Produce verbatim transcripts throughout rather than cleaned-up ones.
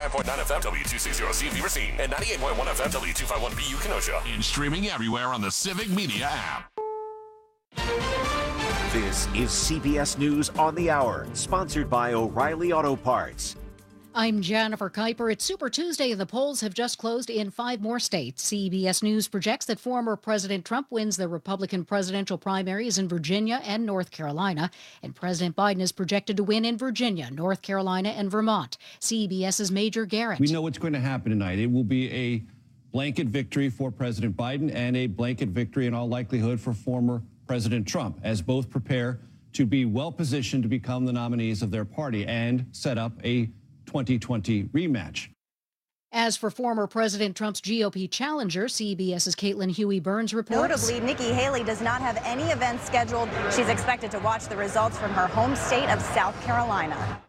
ninety-five point nine F M, W two sixty C V Racine, and ninety-eight point one F M, W two fifty-one B U Kenosha. And streaming everywhere on the Civic Media app. This is C B S News on the Hour, sponsored by O'Reilly Auto Parts. I'm Jennifer Kuiper. It's Super Tuesday, and the polls have just closed in five more states. C B S News projects that former President Trump wins the Republican presidential primaries in Virginia and North Carolina, and President Biden is projected to win in Virginia, North Carolina, and Vermont. CBS's Major Garrett. We know what's going to happen tonight. It will be a blanket victory for President Biden and a blanket victory in all likelihood for former President Trump, as both prepare to be well-positioned to become the nominees of their party and set up a twenty twenty rematch. As for former President Trump's G O P challenger, CBS's Caitlin Huey-Burns reports. Notably, Nikki Haley does not have any events scheduled. She's expected to watch the results from her home state of South Carolina.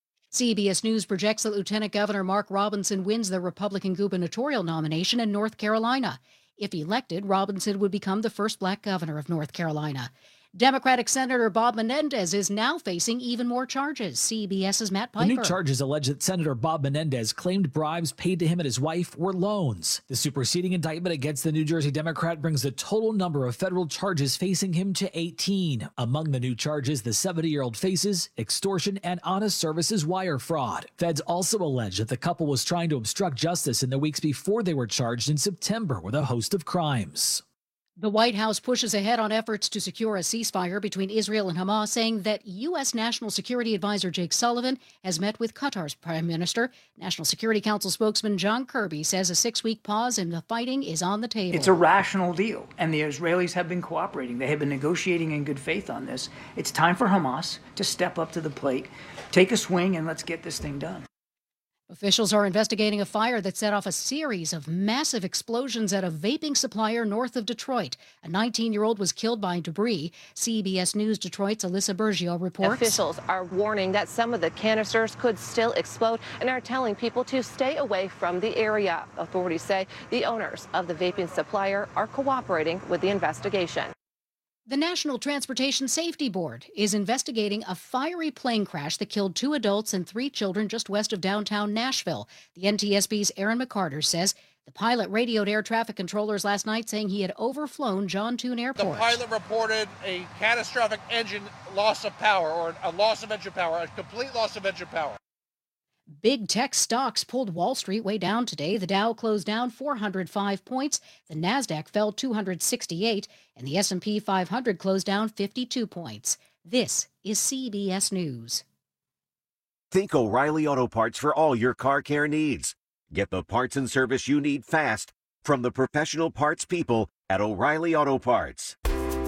C B S News projects that Lieutenant Governor Mark Robinson wins the Republican gubernatorial nomination in North Carolina. If elected, Robinson would become the first black governor of North Carolina. Democratic Senator Bob Menendez is now facing even more charges. CBS's Matt Piper. The new charges allege that Senator Bob Menendez claimed bribes paid to him and his wife were loans. The superseding indictment against the New Jersey Democrat brings the total number of federal charges facing him to eighteen. Among the new charges, the seventy-year-old faces extortion and honest services wire fraud. Feds also allege that the couple was trying to obstruct justice in the weeks before they were charged in September with a host of crimes. The White House pushes ahead on efforts to secure a ceasefire between Israel and Hamas, saying that U S. National Security Advisor Jake Sullivan has met with Qatar's Prime Minister. National Security Council spokesman John Kirby says a six-week pause in the fighting is on the table. It's a rational deal, and the Israelis have been cooperating. They have been negotiating in good faith on this. It's time for Hamas to step up to the plate, take a swing, and let's get this thing done. Officials are investigating a fire that set off a series of massive explosions at a vaping supplier north of Detroit. A nineteen-year-old was killed by debris. C B S News Detroit's Alyssa Bergio reports. Officials are warning that some of the canisters could still explode and are telling people to stay away from the area. Authorities say the owners of the vaping supplier are cooperating with the investigation. The National Transportation Safety Board is investigating a fiery plane crash that killed two adults and three children just west of downtown Nashville. The N T S B's Aaron McCarter says the pilot radioed air traffic controllers last night saying he had overflown John Tune Airport. The pilot reported a catastrophic engine loss of power, or a loss of engine power, a complete loss of engine power. Big tech stocks pulled Wall Street way down today. The Dow closed down four hundred five points, the Nasdaq fell two hundred sixty-eight, and the S and P five hundred closed down fifty-two points. This is C B S News. Think O'Reilly Auto Parts for all your car care needs. Get the parts and service you need fast from the professional parts people at O'Reilly Auto Parts.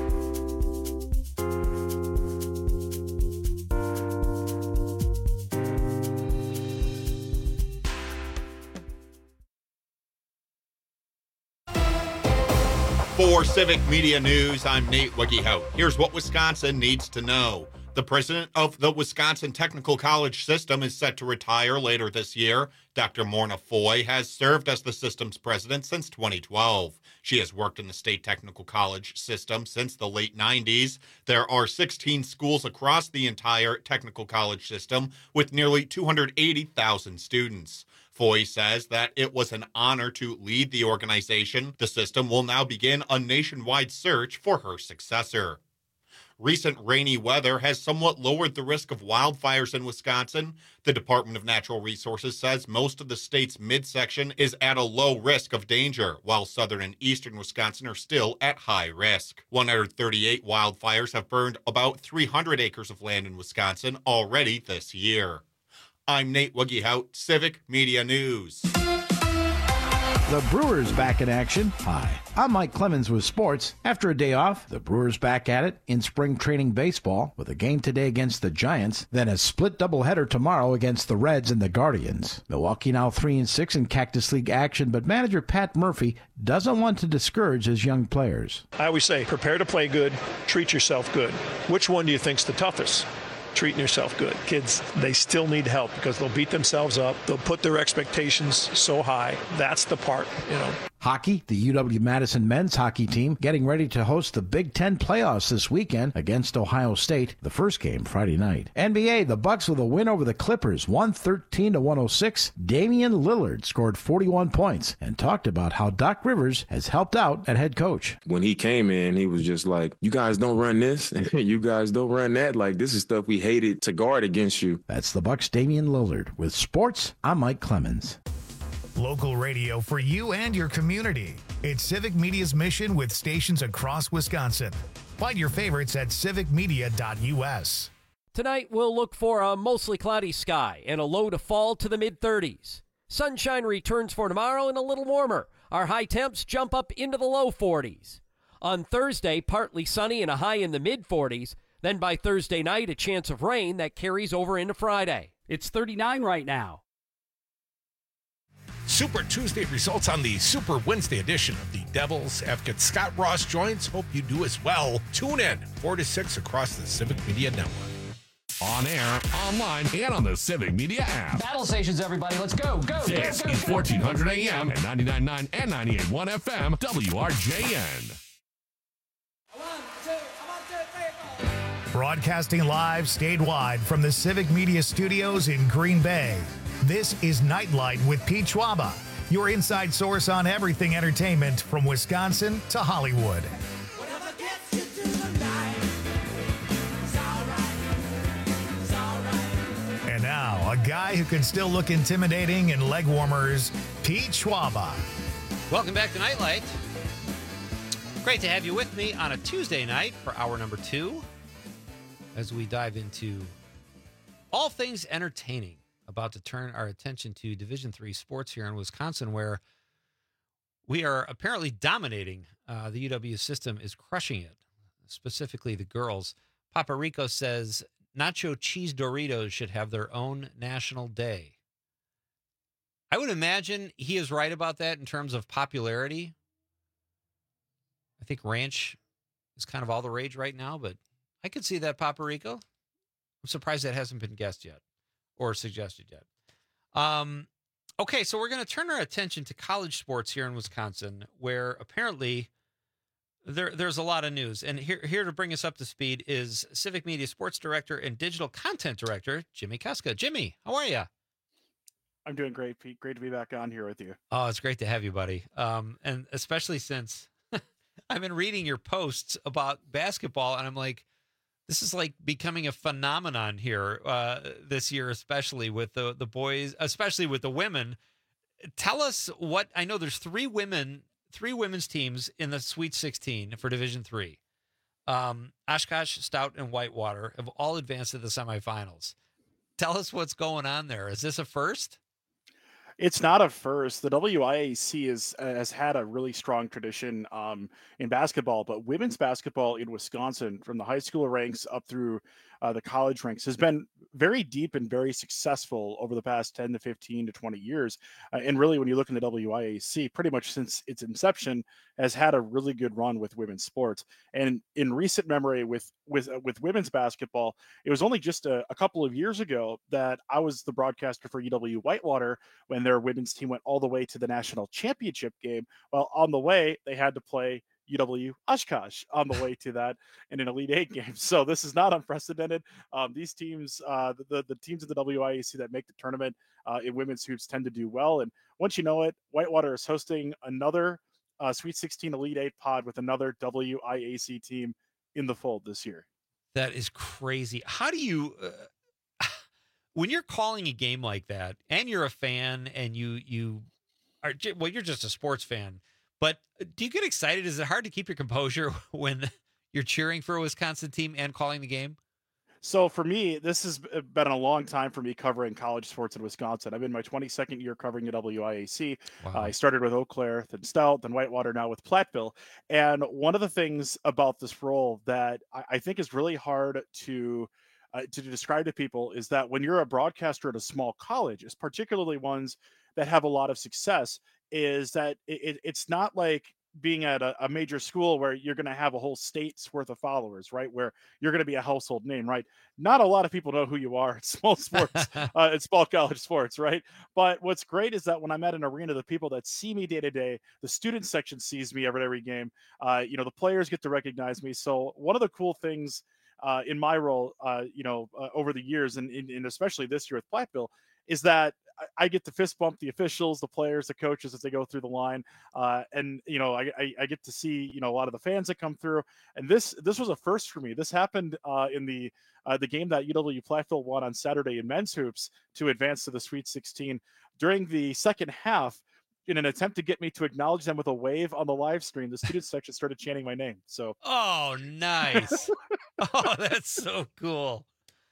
For Civic Media News, I'm Nate Wiggyhout. Here's what Wisconsin needs to know. The president of the Wisconsin Technical College System is set to retire later this year. Doctor Morna Foy has served as the system's president since twenty twelve. She has worked in the state technical college system since the late nineties. There are sixteen schools across the entire technical college system with nearly two hundred eighty thousand students. Foy says that it was an honor to lead the organization. The system will now begin a nationwide search for her successor. Recent rainy weather has somewhat lowered the risk of wildfires in Wisconsin. The Department of Natural Resources says most of the state's midsection is at a low risk of danger, while southern and eastern Wisconsin are still at high risk. one hundred thirty-eight wildfires have burned about three hundred acres of land in Wisconsin already this year. I'm Nate Wiggyhout, Civic Media News. The Brewers back in action. Hi, I'm Mike Clemens with sports. After a day off, the Brewers back at it in spring training baseball with a game today against the Giants, then a split doubleheader tomorrow against the Reds and the Guardians. Milwaukee now three and six in Cactus League action, but manager Pat Murphy doesn't want to discourage his young players. I always say, prepare to play good, treat yourself good. Which one do you think's the toughest? Treating yourself good. Kids, they still need help because they'll beat themselves up. They'll put their expectations so high. That's the part, you know. Hockey, the U W-Madison men's hockey team getting ready to host the Big Ten playoffs this weekend against Ohio State, the first game Friday night. N B A, the Bucks with a win over the Clippers, one thirteen to one oh six. Damian Lillard scored forty-one points and talked about how Doc Rivers has helped out at head coach. When he came in, he was just like, you guys don't run this, you guys don't run that. Like, this is stuff we hated to guard against you. That's the Bucks' Damian Lillard. With sports, I'm Mike Clemens. Local radio for you and your community. It's Civic Media's mission with stations across Wisconsin. Find your favorites at civic media dot u s. Tonight, we'll look for a mostly cloudy sky and a low to fall to the mid-thirties. Sunshine returns for tomorrow and a little warmer. Our high temps jump up into the low forties. On Thursday, partly sunny and a high in the mid-forties. Then by Thursday night, a chance of rain that carries over into Friday. It's thirty-nine right now. Super Tuesday results on the Super Wednesday edition of the Devils Advocate. Scott Ross joins. Hope you do as well. Tune in four to six across the Civic Media Network. On air, online, and on the Civic Media app. Battle stations, everybody. Let's go, go, This go, go, is go, fourteen hundred go, A M and ninety-nine point nine and ninety-eight point one F M, W R J N. Broadcasting live statewide from the Civic Media Studios in Green Bay. This is Nightlight with Pete Schwaba, your inside source on everything entertainment from Wisconsin to Hollywood. And now, a guy who can still look intimidating in leg warmers, Pete Schwaba. Welcome back to Nightlight. Great to have you with me on a Tuesday night for hour number two as we dive into all things entertaining. About to turn our attention to Division three sports here in Wisconsin, where we are apparently dominating. Uh, the U W system is crushing it, specifically the girls. Papa Rico says Nacho Cheese Doritos should have their own national day. I would imagine he is right about that in terms of popularity. I think ranch is kind of all the rage right now, but I could see that, Papa Rico. I'm surprised that hasn't been guessed yet. Or suggested yet. Um, okay, so we're going to turn our attention to college sports here in Wisconsin, where apparently there there's a lot of news. And here here to bring us up to speed is Civic Media Sports Director and Digital Content Director, Jimmy Kuska. Jimmy, how are you? I'm doing great, Pete. Great to be back on here with you. Oh, it's great to have you, buddy. Um, and especially since I've been reading your posts about basketball, and I'm like, this is like becoming a phenomenon here uh, this year, especially with the, the boys, especially with the women. Tell us what, I know there's three women, three women's teams in the Sweet sixteen for Division three. Um, Oshkosh, Stout, and Whitewater have all advanced to the semifinals. Tell us what's going on there. Is this a first? It's not a first. The W I A C is, has had a really strong tradition um, in basketball, but women's basketball in Wisconsin, from the high school ranks up through uh, the college ranks, has been very deep and very successful over the past ten to fifteen to twenty years. Uh, and really, when you look in the W I A C, pretty much since its inception, has had a really good run with women's sports. And in recent memory with with uh, with women's basketball, it was only just a, a couple of years ago that I was the broadcaster for U W Whitewater when their women's team went all the way to the national championship game. Well, on the way, they had to play U W Oshkosh on the way to that in an Elite Eight game. So this is not unprecedented. Um, these teams, uh, the, the teams of the W I A C that make the tournament uh, in women's hoops tend to do well. And once you know it, Whitewater is hosting another uh, Sweet sixteen Elite Eight pod with another W I A C team in the fold this year. That is crazy. How do you, uh, when you're calling a game like that and you're a fan and you, you are, well, you're just a sports fan, but do you get excited? Is it hard to keep your composure when you're cheering for a Wisconsin team and calling the game? So for me, this has been a long time for me covering college sports in Wisconsin. I'm in my twenty-second year covering the W I A C. Wow. Uh, I started with Eau Claire, then Stout, then Whitewater, now with Platteville. And one of the things about this role that I, I think is really hard to uh, to describe to people is that when you're a broadcaster at a small college, it's particularly ones that have a lot of success, is that it, it's not like being at a, a major school where you're going to have a whole state's worth of followers, right? Where you're going to be a household name, right? Not a lot of people know who you are. It's small sports, uh, it's small college sports, right? But what's great is that when I'm at an arena, the people that see me day to day, the student section sees me every every game. Uh, you know, the players get to recognize me. So one of the cool things uh, in my role, uh, you know, uh, over the years, and, and especially this year with Platteville, is that I get to fist bump the officials, the players, the coaches as they go through the line, uh, and you know I, I, I get to see you know a lot of the fans that come through. And this this was a first for me. This happened uh, in the uh, the game that U W Platteville won on Saturday in men's hoops to advance to the Sweet sixteen. During the second half, in an attempt to get me to acknowledge them with a wave on the live stream, the student section started chanting my name. So oh, nice! Oh, that's so cool.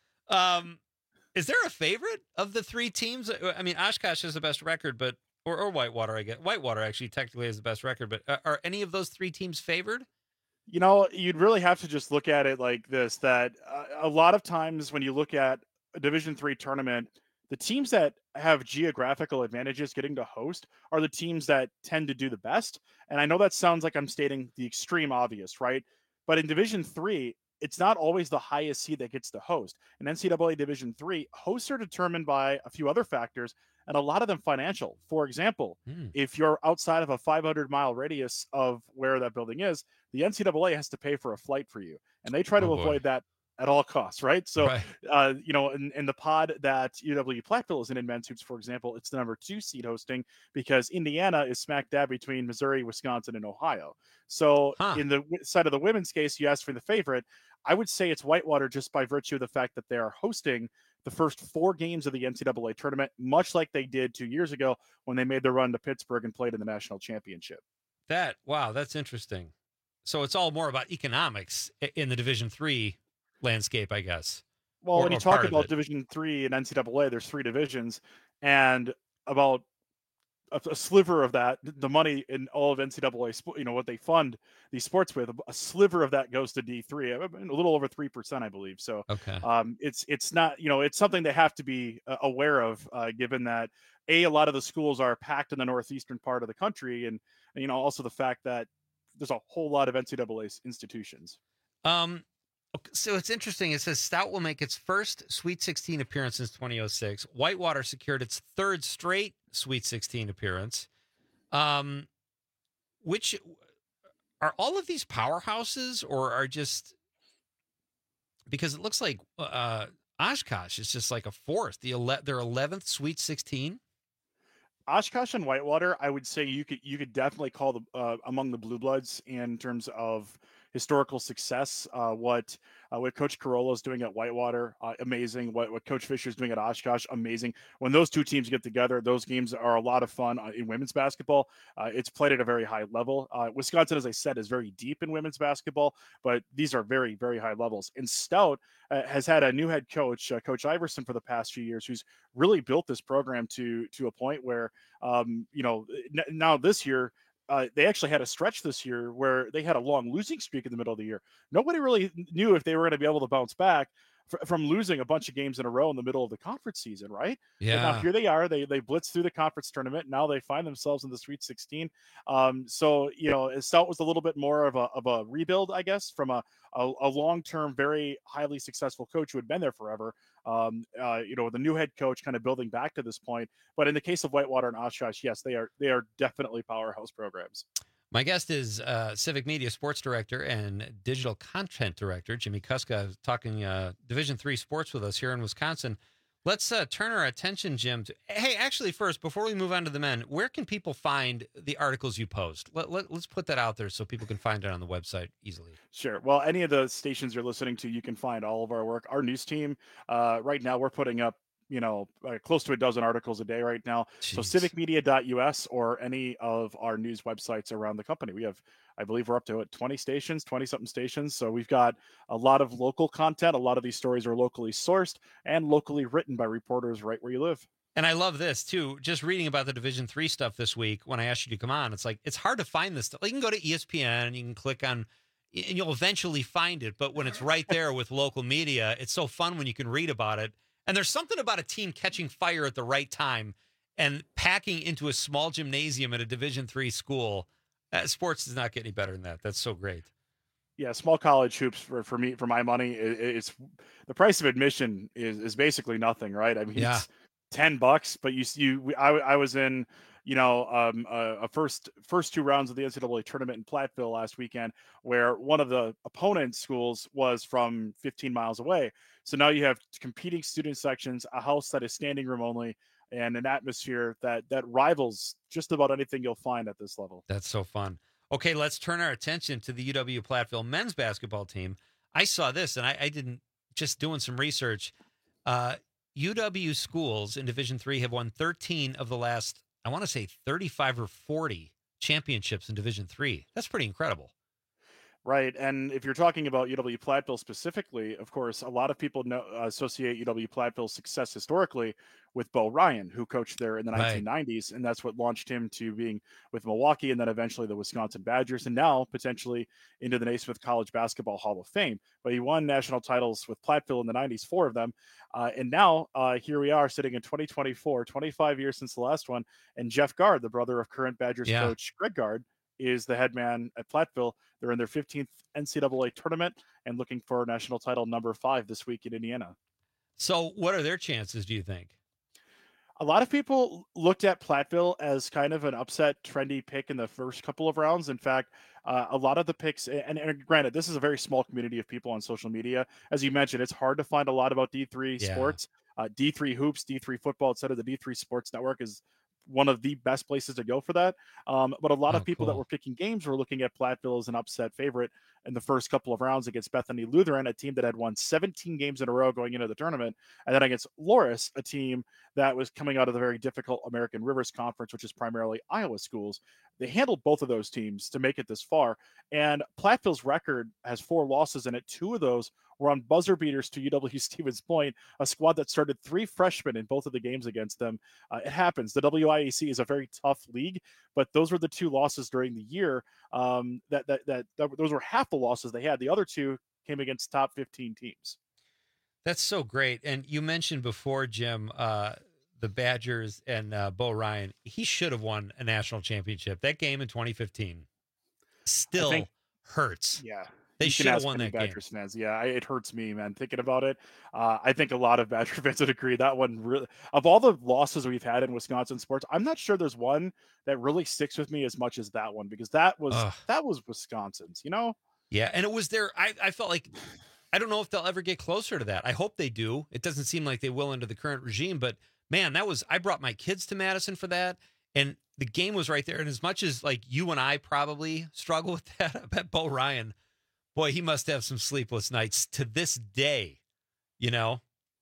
Um. Is there a favorite of the three teams? I mean, Oshkosh has the best record, but or, or Whitewater, I guess. Whitewater actually technically has the best record, but are, are any of those three teams favored? You know, you'd really have to just look at it like this: that uh, a lot of times when you look at a Division three tournament, the teams that have geographical advantages getting to host are the teams that tend to do the best. And I know that sounds like I'm stating the extreme obvious, right? But in Division three, it's not always the highest seed that gets to host. In N C double A Division three, hosts are determined by a few other factors, and a lot of them financial. For example, mm. if you're outside of a five hundred mile radius of where that building is, the N C double A has to pay for a flight for you, and they try to oh, avoid boy. that at all costs, right? So, right. Uh, you know, in, in the pod that U W Platteville is in in men's hoops, for example, it's the number two seed hosting because Indiana is smack dab between Missouri, Wisconsin, and Ohio. So huh. in the side of the women's case, you asked for the favorite. I would say it's Whitewater just by virtue of the fact that they are hosting the first four games of the N C double A tournament, much like they did two years ago when they made their run to Pittsburgh and played in the national championship. That, wow, that's interesting. So it's all more about economics in the Division three landscape, I guess. Well, or, when you talk about Division three and N C double A, there's three divisions, and about a, a sliver of that, the money in all of N C double A, you know, what they fund these sports with, a sliver of that goes to D three, a little over three percent, I believe. So, okay. um, it's it's not, you know, it's something they have to be uh, aware of, uh, given that a a lot of the schools are packed in the northeastern part of the country, and, and you know, also the fact that there's a whole lot of N C double A institutions. Um. So it's interesting. It says Stout will make its first Sweet sixteen appearance since twenty oh six. Whitewater secured its third straight Sweet sixteen appearance. Um, which are all of these powerhouses, or are just because it looks like uh, Oshkosh is just like a fourth, the ele- their eleventh Sweet sixteen. Oshkosh and Whitewater, I would say you could you could definitely call them uh, among the blue bloods in terms of historical success. Uh, what uh, what Coach Carolla is doing at Whitewater, uh, amazing. What what Coach Fisher is doing at Oshkosh, amazing. When those two teams get together, those games are a lot of fun uh, in women's basketball. Uh, it's played at a very high level. Uh, Wisconsin, as I said, is very deep in women's basketball, but these are very very high levels. And Stout uh, has had a new head coach, uh, Coach Iverson, for the past few years, who's really built this program to to a point where um, you know n- now this year. Uh, they actually had a stretch this year where they had a long losing streak in the middle of the year. Nobody really knew if they were going to be able to bounce back f- from losing a bunch of games in a row in the middle of the conference season, right? Yeah. But now here they are. They they blitz through the conference tournament. Now they find themselves in the Sweet sixteen. Um, so you know, Stout was a little bit more of a of a rebuild, I guess, from a a, a long term, very highly successful coach who had been there forever. Um, uh, you know, the new head coach kind of building back to this point. But in the case of Whitewater and Oshkosh, yes, they are they are definitely powerhouse programs. My guest is uh, Civic Media Sports Director and Digital Content Director Jimmy Kuska, talking uh, Division three sports with us here in Wisconsin. Let's uh, turn our attention, Jim, to... Hey, actually, first, before we move on to the men, where can people find the articles you post? Let, let, let's put that out there so people can find it on the website easily. Sure. Well, any of the stations you're listening to, you can find all of our work. Our news team, uh, right now, we're putting up you know, uh, close to a dozen articles a day right now. Jeez. So civic media dot U S or any of our news websites around the company. We have, I believe we're up to what, twenty stations, twenty something stations. So we've got a lot of local content. A lot of these stories are locally sourced and locally written by reporters right where you live. And I love this too. Just reading about the Division three stuff this week, when I asked you to come on, it's like, it's hard to find this stuff. You can go to E S P N and you can click on, and you'll eventually find it. But when it's right there with local media, it's so fun when you can read about it. And there's something about a team catching fire at the right time and packing into a small gymnasium at a Division three school. Uh, sports does not get any better than that. That's so great. Yeah, small college hoops for, for me, for my money, it, it's the price of admission is, is basically nothing, right? I mean, Yeah. it's ten bucks, but you, you, I, I was in, you know, um, a, a first, first two rounds of the N C double A tournament in Platteville last weekend, where one of the opponent schools was from fifteen miles away. So now you have competing student sections, a house that is standing room only, and an atmosphere that, that rivals just about anything you'll find at this level. That's so fun. Okay, let's turn our attention to the U W Platteville men's basketball team. I saw this, and I, I didn't, just doing some research. Uh, U W schools in Division three have won thirteen of the last, I want to say thirty-five or forty championships in Division three. That's pretty incredible. Right. And if you're talking about U W Platteville specifically, of course, a lot of people know, uh, associate U W Platteville's success historically with Bo Ryan, who coached there in the Right. nineteen nineties. And that's what launched him to being with Milwaukee and then eventually the Wisconsin Badgers, and now potentially into the Naismith College Basketball Hall of Fame. But he won national titles with Platteville in the nineties, four of them. Uh, and now uh, here we are sitting in twenty twenty-four, twenty-five years since the last one. And Jeff Gard, the brother of current Badgers Yeah. coach Greg Gard, is the head man at Platteville. They're in their fifteenth N C double A tournament and looking for national title number five this week in Indiana. So what are their chances, do you think? A lot of people looked at Platteville as kind of an upset, trendy pick in the first couple of rounds. In fact, uh, a lot of the picks, and, and granted, this is a very small community of people on social media. As you mentioned, it's hard to find a lot about D three Yeah. sports, uh, D three hoops, D three football, et cetera. The D three Sports Network is one of the best places to go for that. Um, but a lot Oh, of people that cool. were picking games were looking at Platteville as an upset favorite in the first couple of rounds against Bethany Lutheran, a team that had won seventeen games in a row going into the tournament, and then against Loris, a team that was coming out of the very difficult American Rivers Conference, which is primarily Iowa schools. They handled both of those teams to make it this far, and Platteville's record has four losses in it. Two of those were on buzzer beaters to U W Stevens Point, a squad that started three freshmen in both of the games against them. Uh, it happens. The W I A C is a very tough league, but those were the two losses during the year. Um, that, that that that those were half the losses they had. The other two came against top fifteen teams. That's so great. And you mentioned before, Jim, uh, the Badgers and uh, Bo Ryan. He should have won a national championship. That game in twenty fifteen still think- hurts. Yeah. They You can should have ask won any that game. Badgers fans. Yeah, I, it hurts me, man, thinking about it. Uh, I think a lot of Badger fans would agree that one really, of all the losses we've had in Wisconsin sports, I'm not sure there's one that really sticks with me as much as that one, because that was Ugh. that was Wisconsin's, you know? Yeah, and it was there. I, I felt like, I don't know if they'll ever get closer to that. I hope they do. It doesn't seem like they will under the current regime, but man, that was, I brought my kids to Madison for that, and the game was right there. And as much as like you and I probably struggle with that, I bet Bo Ryan, boy, he must have some sleepless nights to this day, you know?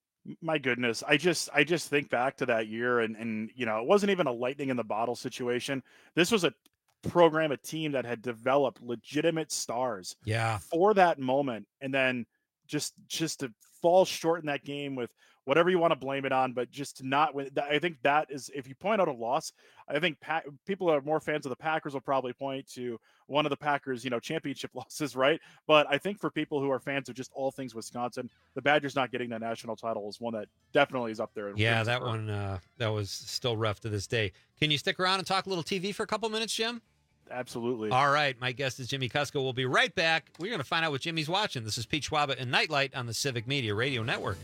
My goodness, I just I just think back to that year, and and you know, it wasn't even a lightning in the bottle situation. This was a program, a team that had developed legitimate stars Yeah. for that moment, and then just just to fall short in that game with whatever you want to blame it on, but just to not win. I think that is, if you point out a loss, I think pa- people that are more fans of the Packers will probably point to one of the Packers, you know, championship losses, right? But I think for people who are fans of just all things Wisconsin, the Badgers not getting that national title is one that definitely is up there. in Yeah, terms of that hurt. one, uh, that was still rough to this day. Can you stick around and talk a little T V for a couple minutes, Jim? Absolutely. All right. My guest is Jimmy Kusko. We'll be right back. We're going to find out what Jimmy's watching. This is Pete Schwaba and Nightlight on the Civic Media Radio Network.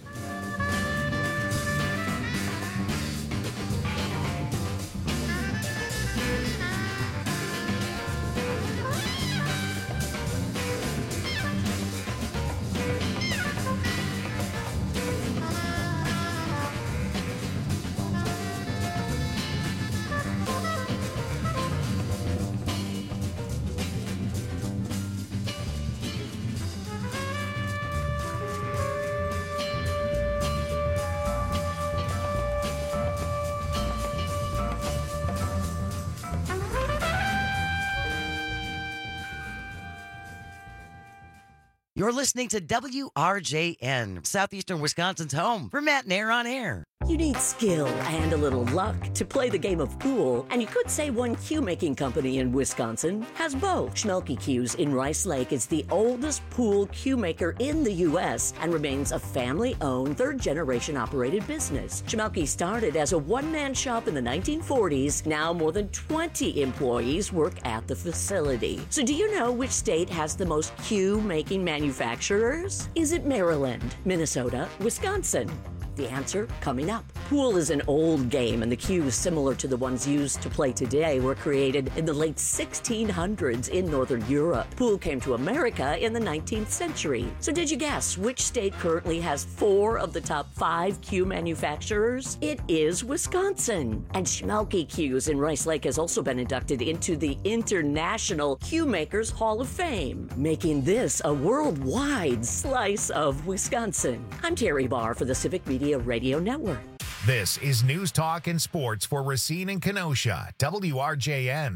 You're listening to W R J N, Southeastern Wisconsin's home for Matt and Air on Air. You need skill and a little luck to play the game of pool, and you could say one cue-making company in Wisconsin has both. Schmelke Cues in Rice Lake is the oldest pool cue maker in the U S and remains a family-owned, third-generation operated business. Schmelke started as a one-man shop in the nineteen forties. Now more than twenty employees work at the facility. So do you know which state has the most cue-making manufacturers? Is it Maryland, Minnesota, Wisconsin? The answer coming up. Pool is an old game, and the cues similar to the ones used to play today were created in the late sixteen hundreds in Northern Europe. Pool came to America in the nineteenth century. So did you guess which state currently has four of the top five cue manufacturers? It is Wisconsin. And Schmelke Cues in Rice Lake has also been inducted into the International Cue Makers Hall of Fame, making this a worldwide slice of Wisconsin. I'm Terry Barr for the Civic Media Radio Network. This is News Talk and Sports for Racine and Kenosha, W R J N.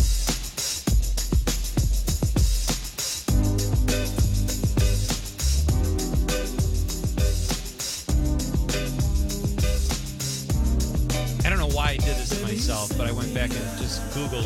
I don't know why I did this to myself, but I went back and just Googled.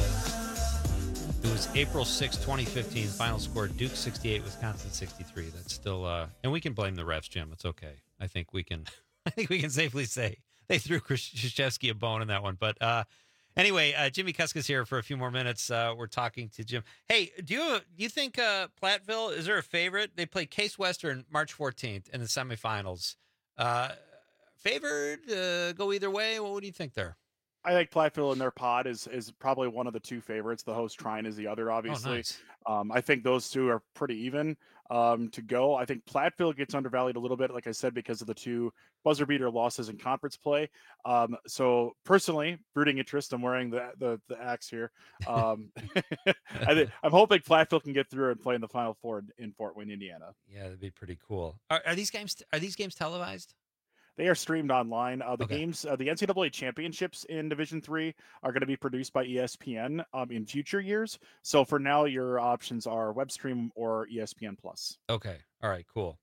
It was April sixth, twenty fifteen. Final score, Duke sixty-eight, Wisconsin sixty-three. That's still, uh, and we can blame the refs, Jim. It's okay. I think we can, I think we can safely say they threw Krzyzewski a bone in that one. But uh, anyway, uh, Jimmy Kuska's here for a few more minutes. Uh, we're talking to Jim. Hey, do you do you think uh, Platteville, is there a favorite? They play Case Western March fourteenth in the semifinals. Uh, favored? Uh, go either way? What do you think there? I think Platteville in their pod is is probably one of the two favorites. The host Trine is the other, obviously. Oh, nice. um, I think those two are pretty even um, to go. I think Platteville gets undervalued a little bit, like I said, because of the two buzzer beater losses in conference play. Um, so personally, rooting interest, I'm wearing the the, the axe here. Um, I think, I'm hoping Platteville can get through and play in the Final Four in, in Fort Wayne, Indiana. Yeah, that'd be pretty cool. Are, are these games are these games televised? They are streamed online. Uh, the Okay. games, uh, the N C double A championships in Division Three are going to be produced by E S P N um, in future years. So for now, your options are web stream or E S P N Plus. Okay. All right. Cool.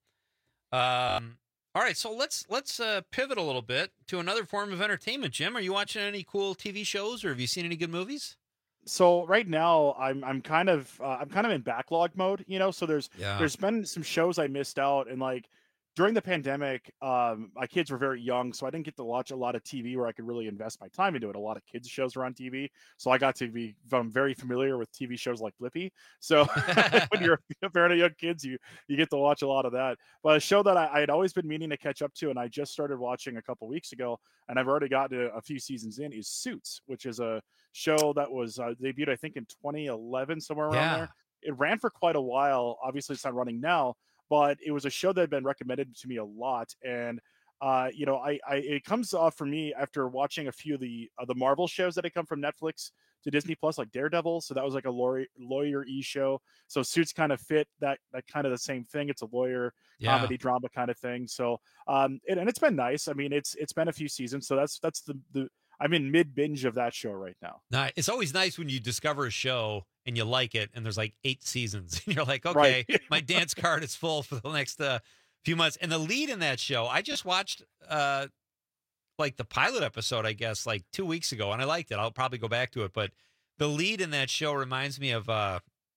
Um. All right. So let's let's uh, pivot a little bit to another form of entertainment. Jim, are you watching any cool T V shows, or have you seen any good movies? So right now, I'm I'm kind of uh, I'm kind of in backlog mode. You know, so there's Yeah. there's been some shows I missed out, and like during the pandemic, um, my kids were very young, so I didn't get to watch a lot of T V where I could really invest my time into it. A lot of kids shows were on T V, so I got to be I'm very familiar with T V shows like Blippi. So when you're a parent of young kids, you you get to watch a lot of that. But a show that I, I had always been meaning to catch up to, and I just started watching a couple weeks ago, and I've already gotten a, a few seasons in, is Suits, which is a show that was uh, debuted I think in twenty eleven, somewhere around Yeah. there. It ran for quite a while. Obviously, it's not running now, but it was a show that had been recommended to me a lot. And, uh, you know, I, I, it comes off for me after watching a few of the, uh, the Marvel shows that had come from Netflix to Disney Plus, like Daredevil. So that was like a lawyer, lawyer-y show. So Suits kind of fit that, that kind of the same thing. It's a lawyer Yeah. comedy drama kind of thing. So, um, it, and it's been nice. I mean, it's, it's been a few seasons. So that's, that's the, the, I'm in mid binge of that show right now. Now, it's always nice when you discover a show and you like it, and there's like eight seasons, and you're like, okay, Right. my dance card is full for the next uh, few months. And the lead in that show, I just watched uh, like the pilot episode, I guess, like two weeks ago, and I liked it. I'll probably go back to it, but the lead in that show reminds me of uh,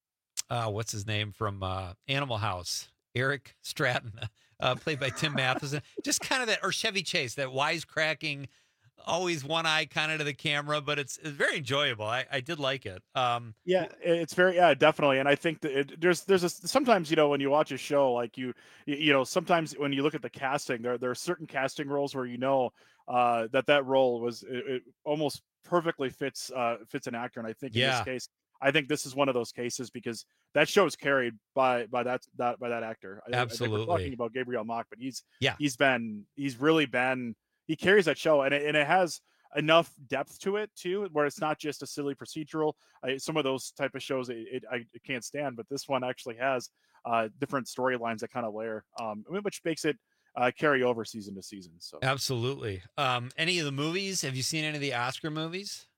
uh, what's his name from uh, Animal House, Eric Stratton, uh, played by Tim Matheson. Just kind of that, or Chevy Chase, that wisecracking, always one eye kind of to the camera, but it's, it's very enjoyable. I, I did like it. Um, Yeah, it's very, yeah, definitely. And I think that it, there's, there's a, sometimes, you know, when you watch a show, like you, you, you know, sometimes when you look at the casting, there, there are certain casting roles where, you know, uh, that that role was, it, it almost perfectly fits, uh, fits an actor. And I think in Yeah. this case, I think this is one of those cases because that show is carried by, by that, that, by that actor. I- I think Absolutely. we're talking about Gabriel Mock, but he's, Yeah. he's been, he's really been, he carries that show, and it, and it has enough depth to it too, where it's not just a silly procedural. I, some of those type of shows it, it I can't stand, but this one actually has uh, different storylines that kind of layer, um, I mean, which makes it uh, carry over season to season. So Absolutely. Um, any of the movies? Have you seen any of the Oscar movies?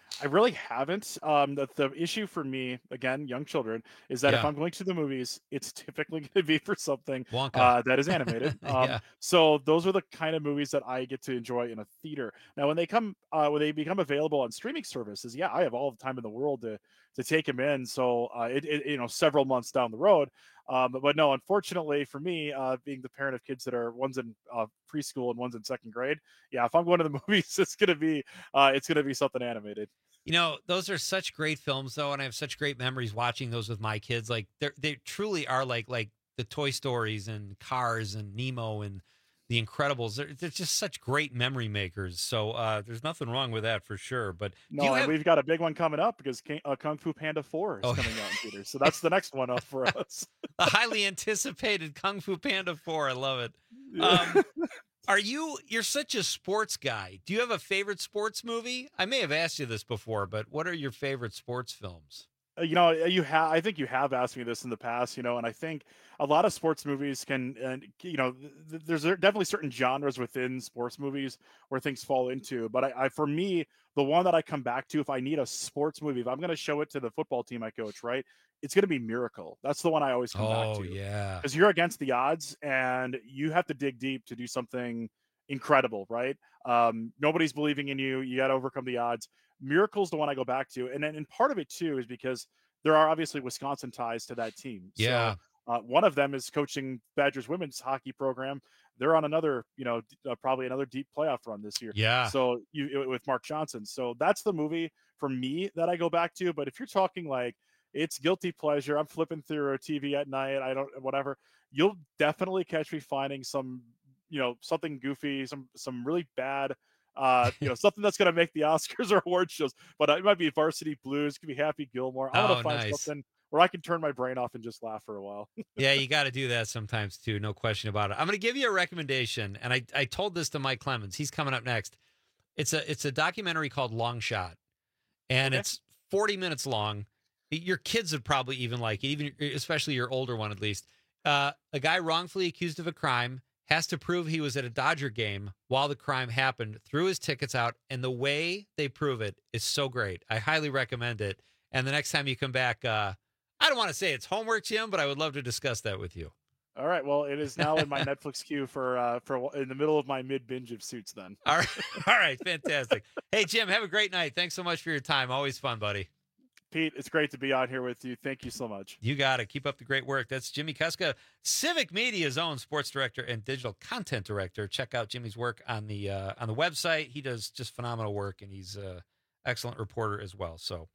I really haven't. Um, the, the issue for me, again, young children, is that Yeah. if I'm going to the movies, it's typically going to be for something Wonka. uh, that is animated. Um, Yeah. So those are the kind of movies that I get to enjoy in a theater. Now, when they come, uh, when they become available on streaming services, yeah, I have all the time in the world to to take them in. So uh, it, it, you know, several months down the road. Um, but no, unfortunately for me, uh, being the parent of kids that are one's in uh, preschool and one's in second grade, yeah, if I'm going to the movies, it's gonna be uh, it's gonna be something animated. You know, those are such great films, though, and I have such great memories watching those with my kids. Like they they truly are like like the Toy Stories and Cars and Nemo and The Incredibles. They're, they're just such great memory makers. So uh, there's nothing wrong with that for sure. But No, do you and have, we've got a big one coming up because King, uh, Kung Fu Panda four is Oh. coming out in theaters. So that's the next one up for us. a highly anticipated Kung Fu Panda four. I love it. Yeah. Um, are you? You're such a sports guy. Do you have a favorite sports movie? I may have asked you this before, but what are your favorite sports films? Uh, You know, you have. I think you have asked me this in the past. You know, and I think a lot of sports movies can, and you know, th- th- there's definitely certain genres within sports movies where things fall into. But I, I, for me, the one that I come back to if I need a sports movie, if I'm going to show it to the football team I coach, right, it's going to be Miracle. That's the one I always come back Oh to. yeah, Because you're against the odds and you have to dig deep to do something incredible, right? Um, nobody's believing in you. You got to overcome the odds. Miracle's the one I go back to, and then and part of it too is because there are obviously Wisconsin ties to that team. Yeah. So, uh, one of them is coaching Badgers women's hockey program. They're on another, you know, d- uh, probably another deep playoff run this year. Yeah. So you with Mark Johnson. So that's the movie for me that I go back to. But if you're talking like it's guilty pleasure, I'm flipping through a T V at night, I don't whatever, you'll definitely catch me finding some, you know, something goofy, some some really bad, uh, you know, something that's going to make the Oscars or award shows. But it might be Varsity Blues, it could be Happy Gilmore. I want Oh, to find nice. something where I can turn my brain off and just laugh for a while. Yeah, you got to do that sometimes too. No question about it. I'm going to give you a recommendation, and I, I told this to Mike Clemens. He's coming up next. It's a it's a documentary called Long Shot, and Okay. it's forty minutes long. Your kids would probably even like it, even especially your older one at least. Uh, a guy wrongfully accused of a crime has to prove he was at a Dodger game while the crime happened, threw his tickets out, and the way they prove it is so great. I highly recommend it. And the next time you come back, uh, I don't want to say it's homework, Jim, but I would love to discuss that with you. All right. Well, it is now in my Netflix queue for uh, for a wh- in the middle of my mid binge of Suits. Then. All right. All right. Fantastic. Hey, Jim, have a great night. Thanks so much for your time. Always fun, buddy. Pete, it's great to be on here with you. Thank you so much. You got it. Keep up the great work. That's Jimmy Kuska, Civic Media's own sports director and digital content director. Check out Jimmy's work on the uh, on the website. He does just phenomenal work, and he's an excellent reporter as well. So,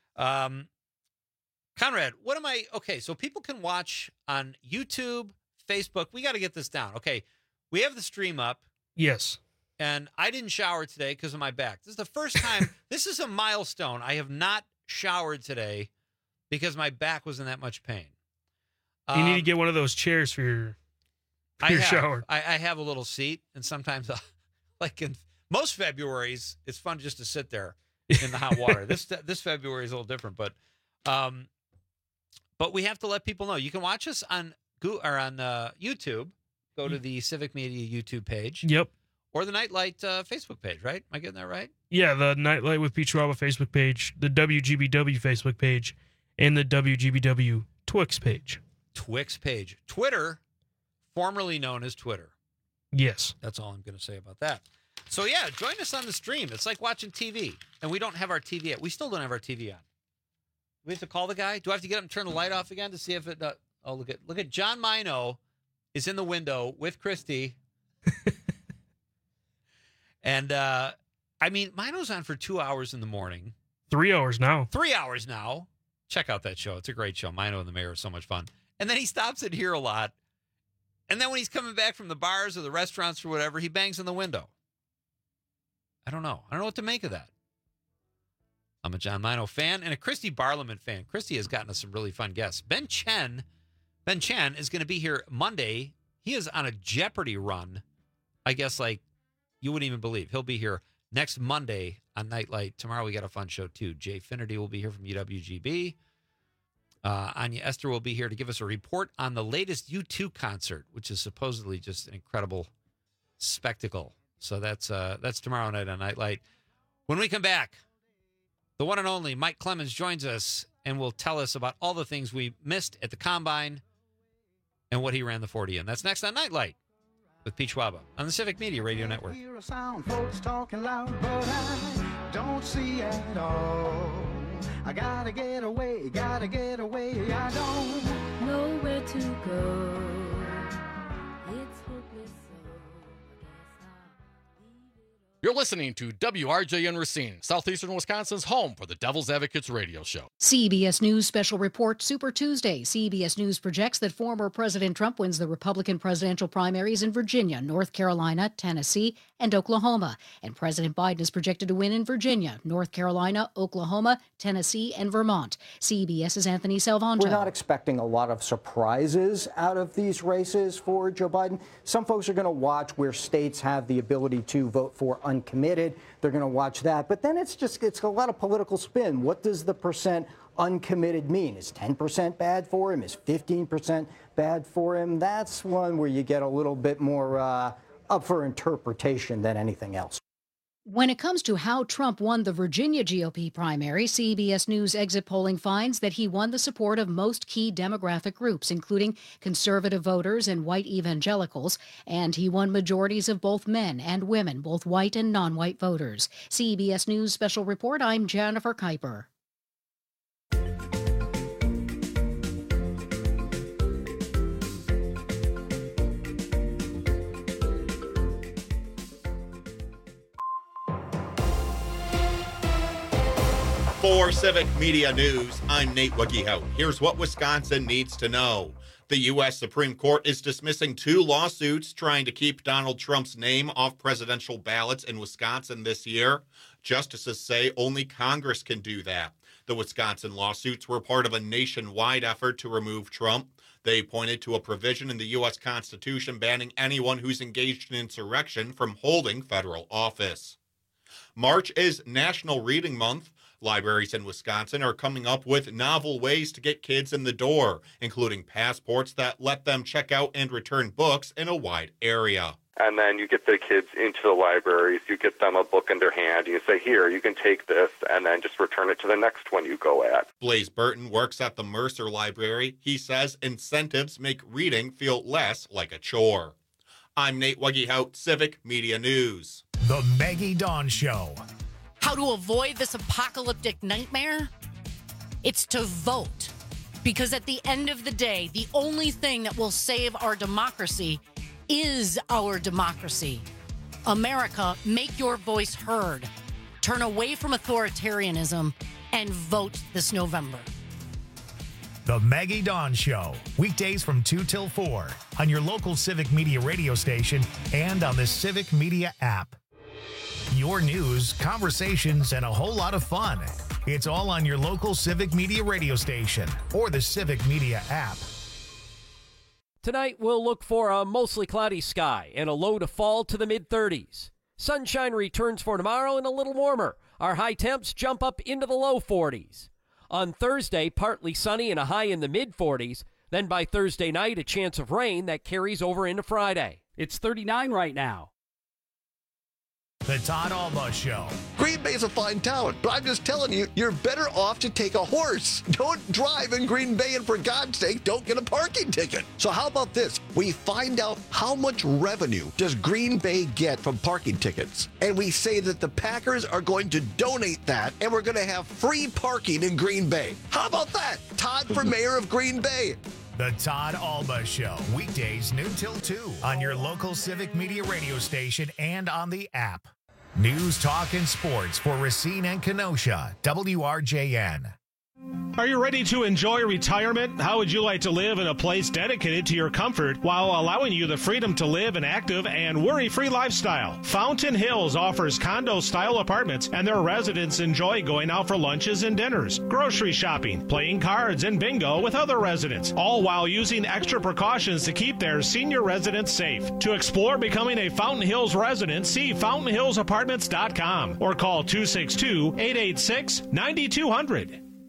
um, Conrad, what am I? Okay, so people can watch on YouTube, Facebook. We got to get this down. Okay, we have the stream up. Yes. And I didn't shower today because of my back. This is the first time. This is a milestone. I have not showered today because my back was in that much pain. You need to Um, get one of those chairs for your, for I your have, shower. I, I have a little seat, and sometimes, I'll, like in most Februarys, it's fun just to sit there in the hot water. this this February is a little different, but um, but we have to let people know you can watch us on Go or on uh, YouTube. Go to the Civic Media YouTube page. Yep. Or the Nightlight uh, Facebook page, right? Am I getting that right? Yeah, the Nightlight with Pete Schwaba Facebook page, the W G B W Facebook page, and the W G B W Twix page. Twix page. Twitter, formerly known as Twitter. Yes. That's all I'm going to say about that. So, yeah, join us on the stream. It's like watching T V. And we don't have our T V yet. We still don't have our T V on. Do we have to call the guy? Do I have to get up and turn the light off again to see if it... Uh, oh, look at look at John Mino is in the window with Christy. And, uh, I mean, Mino's on for two hours in the morning. Three hours now. Three hours now. Check out that show. It's a great show. Mino and the Mayor is so much fun. And then he stops it here a lot. And then when he's coming back from the bars or the restaurants or whatever, he bangs in the window. I don't know. I don't know what to make of that. I'm a John Mino fan and a Christy Barliman fan. Christy has gotten us some really fun guests. Ben Chen, Ben Chen is going to be here Monday. He is on a Jeopardy run. I guess like you wouldn't even believe. He'll be here next Monday on Nightlight. Tomorrow we got a fun show too. Jay Finnerty will be here from U W G B. Uh, Anya Esther will be here to give us a report on the latest U two concert, which is supposedly just an incredible spectacle. So that's uh, that's tomorrow night on Nightlight. When we come back, The one and only Mike Clemens joins us and will tell us about all the things we missed at the Combine and what he ran the forty in. That's next on Nightlight with Pete Schwaba on the Civic Media Radio Network. Hear a sound, folks talking loud, but I don't see at all. I gotta get away, gotta get away. I don't know where to go. It's hopeless. You're listening to W R J N Racine, Southeastern Wisconsin's home for the Devil's Advocates radio show. C B S News Special Report Super Tuesday. C B S News projects that former President Trump wins the Republican presidential primaries in Virginia, North Carolina, Tennessee, and Oklahoma. And President Biden is projected to win in Virginia, North Carolina, Oklahoma, Tennessee, and Vermont. CBS's Anthony Salvanto. We're not expecting a lot of surprises out of these races for Joe Biden. Some folks are going to watch where states have the ability to vote for uncommitted. They're going to watch that. But then it's just, it's a lot of political spin. What does the percent uncommitted mean? Is ten percent bad for him? Is fifteen percent bad for him? That's one where you get a little bit more uh, up for interpretation than anything else. When it comes to how Trump won the Virginia G O P primary, C B S News exit polling finds that he won the support of most key demographic groups, including conservative voters and white evangelicals, and he won majorities of both men and women, both white and non-white voters. C B S News Special Report, I'm Jennifer Kuiper. For Civic Media News, I'm Nate Wickihout. Here's what Wisconsin needs to know. The U S Supreme Court is dismissing two lawsuits trying to keep Donald Trump's name off presidential ballots in Wisconsin this year. Justices say only Congress can do that. The Wisconsin lawsuits were part of a nationwide effort to remove Trump. They pointed to a provision in the U S Constitution banning anyone who's engaged in insurrection from holding federal office. March is National Reading Month. Libraries in Wisconsin are coming up with novel ways to get kids in the door, including passports that let them check out and return books in a wide area. And then you get the kids into the libraries, you get them a book in their hand, and you say, here, you can take this, and then just return it to the next one you go at. Blaze Burton works at the Mercer Library. He says incentives make reading feel less like a chore. I'm Nate Wuggyhout, Civic Media News. The Maggie Dawn Show. How to avoid this apocalyptic nightmare? It's to vote. Because at the end of the day, the only thing that will save our democracy is our democracy. America, make your voice heard. Turn away from authoritarianism and vote this November. The Maggie Dawn Show, weekdays from two till four on your local Civic Media radio station and on the Civic Media app. Your news, conversations, and a whole lot of fun. It's all on your local Civic Media radio station or the Civic Media app. Tonight, we'll look for a mostly cloudy sky and a low to fall to the mid thirties. Sunshine returns for tomorrow and a little warmer. Our high temps jump up into the low forties. On Thursday, partly sunny and a high in the mid forties. Then by Thursday night, a chance of rain that carries over into Friday. It's thirty-nine right now. The Todd Alba Show. Green Bay's a fine town, but I'm just telling you, you're better off to take a horse. Don't drive in Green Bay, and for God's sake, don't get a parking ticket. So how about this? We find out how much revenue does Green Bay get from parking tickets, and we say that the Packers are going to donate that, and we're going to have free parking in Green Bay. How about that? Todd for mayor of Green Bay. The Todd Alba Show, weekdays noon till two on your local Civic Media radio station and on the app. News, talk, and sports for Racine and Kenosha, W R J N. Are you ready to enjoy retirement? How would you like to live in a place dedicated to your comfort while allowing you the freedom to live an active and worry-free lifestyle? Fountain Hills offers condo-style apartments, and their residents enjoy going out for lunches and dinners, grocery shopping, playing cards, and bingo with other residents, all while using extra precautions to keep their senior residents safe. To explore becoming a Fountain Hills resident, see fountain hills apartments dot com or call two six two, eight eight six, nine two zero zero.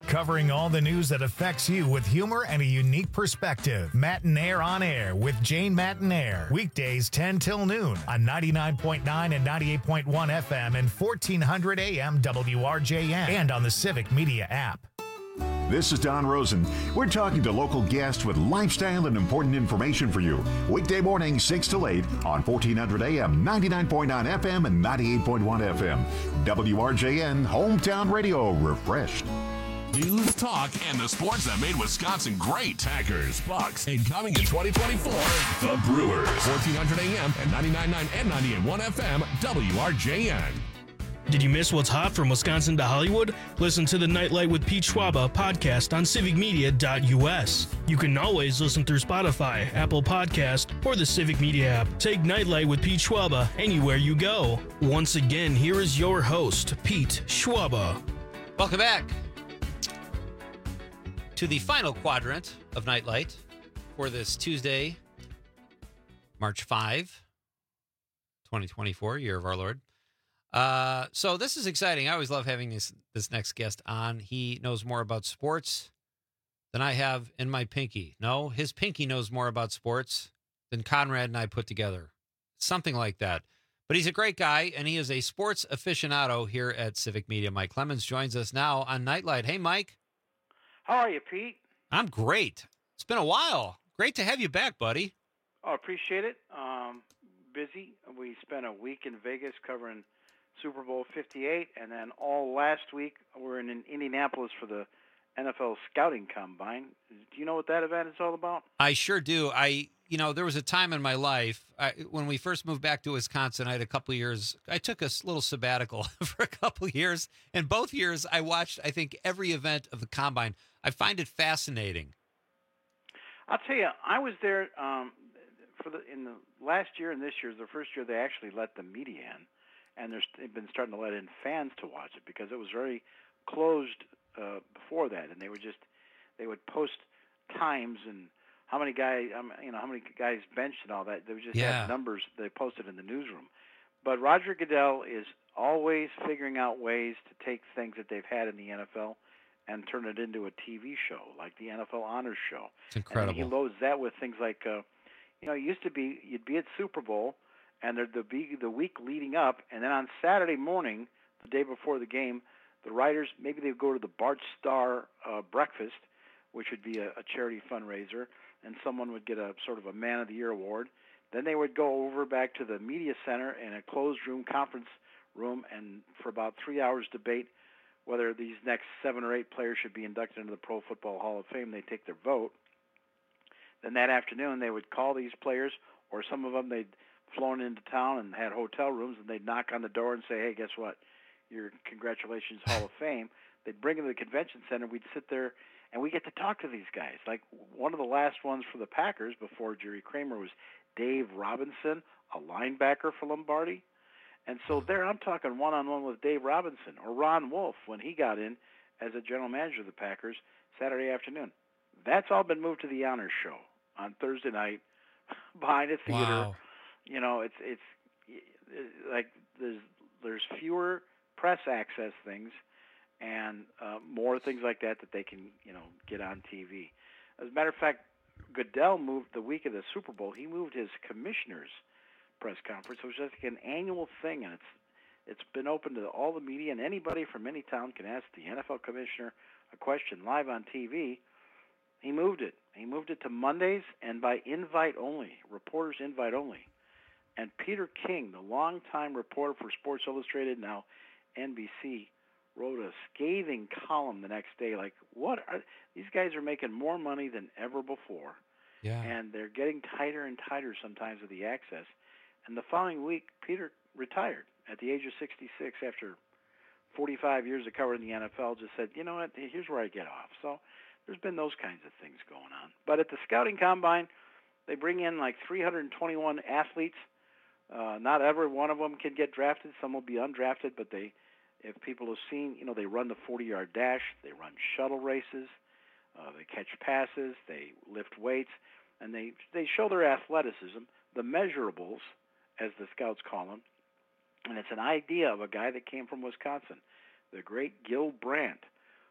covering all the news that affects you with humor and a unique perspective. Matinaire on Air with Jane Matinaire. Weekdays ten till noon on ninety-nine point nine and ninety-eight point one F M and fourteen hundred A M W R J N and on the Civic Media app. This is Don Rosen. We're talking to local guests with lifestyle and important information for you. Weekday morning, six to eight on fourteen hundred A M, ninety-nine point nine F M and ninety-eight point one F M. W R J N, Hometown Radio, refreshed. News, talk, and the sports that made Wisconsin great. Packers, Bucks, and coming in twenty twenty-four, the Brewers. fourteen hundred A M and ninety-nine point nine and ninety-eight point one F M, W R J N. Did you miss what's hot from Wisconsin to Hollywood? Listen to the Nightlight with Pete Schwaba podcast on civic media dot U S. You can always listen through Spotify, Apple Podcast, or the Civic Media app. Take Nightlight with Pete Schwaba anywhere you go. Once again, here is your host, Pete Schwaba. Welcome back to the final quadrant of Nightlight for this Tuesday, March fifth, twenty twenty-four, year of our Lord. Uh, so this is exciting. I always love having this this next guest on. He knows more about sports than I have in my pinky. No, his pinky knows more about sports than Conrad and I put together. Something like that. But he's a great guy, and he is a sports aficionado here at Civic Media. Mike Clemens joins us now on Nightlight. Hey, Mike. How are you, Pete? I'm great. It's been a while. Great to have you back, buddy. Oh, appreciate it. Um, busy. We spent a week in Vegas covering Super Bowl fifty-eight, and then all last week we're in Indianapolis for the N F L Scouting Combine. Do you know what that event is all about? I sure do. I, you know, there was a time in my life I, when we first moved back to Wisconsin. I had a couple of years. I took a little sabbatical for a couple of years, and both years I watched, I think, every event of the Combine. I find it fascinating. I'll tell you, I was there um, for the in the last year and this year is the first year they actually let the media in. And they've been starting to let in fans to watch it because it was very closed uh, before that, and they would just they would post times and how many guys um, you know how many guys benched and all that. They would just yeah. have numbers they posted in the newsroom. But Roger Goodell is always figuring out ways to take things that they've had in the N F L and turn it into a T V show, like the N F L Honors Show. It's incredible. And he loads that with things like uh, you know, it used to be you'd be at Super Bowl. And there'd be the week leading up, and then on Saturday morning, the day before the game, the writers, maybe they'd go to the Bart Starr uh, breakfast, which would be a, a charity fundraiser, and someone would get a sort of a Man of the Year award. Then they would go over back to the media center in a closed room conference room, and for about three hours debate whether these next seven or eight players should be inducted into the Pro Football Hall of Fame. They'd take their vote. Then that afternoon, they would call these players, or some of them they'd flown into town and had hotel rooms, and they'd knock on the door and say, hey, guess what? Your congratulations, Hall of Fame. They'd bring them to the convention center. We'd sit there, and we get to talk to these guys. Like one of the last ones for the Packers before Jerry Kramer was Dave Robinson, a linebacker for Lombardi. And so there I'm talking one-on-one with Dave Robinson, or Ron Wolf when he got in as a general manager of the Packers Saturday afternoon. That's all been moved to the Honors Show on Thursday night behind a theater. Wow. You know, it's it's like there's there's fewer press access things and uh, more things like that that they can, you know, get on T V. As a matter of fact, Goodell moved the week of the Super Bowl. He moved his commissioner's press conference. It was just like an annual thing, and it's it's been open to all the media, and anybody from any town can ask the N F L commissioner a question live on T V. He moved it. He moved it to Mondays and by invite only, reporters invite only. And Peter King, the longtime reporter for Sports Illustrated, now N B C, wrote a scathing column the next day. Like, what are these guys are making more money than ever before, yeah. and they're getting tighter and tighter sometimes with the access. And the following week, Peter retired at the age of sixty-six after forty-five years of covering the N F L. Just said, you know what, here's where I get off. So there's been those kinds of things going on. But at the Scouting Combine, they bring in like three hundred twenty-one athletes. Uh, not every one of them can get drafted. Some will be undrafted, but they, if people have seen, you know, they run the forty-yard dash, they run shuttle races, uh, they catch passes, they lift weights, and they they show their athleticism, the measurables, as the scouts call them. And it's an idea of a guy that came from Wisconsin, the great Gil Brandt,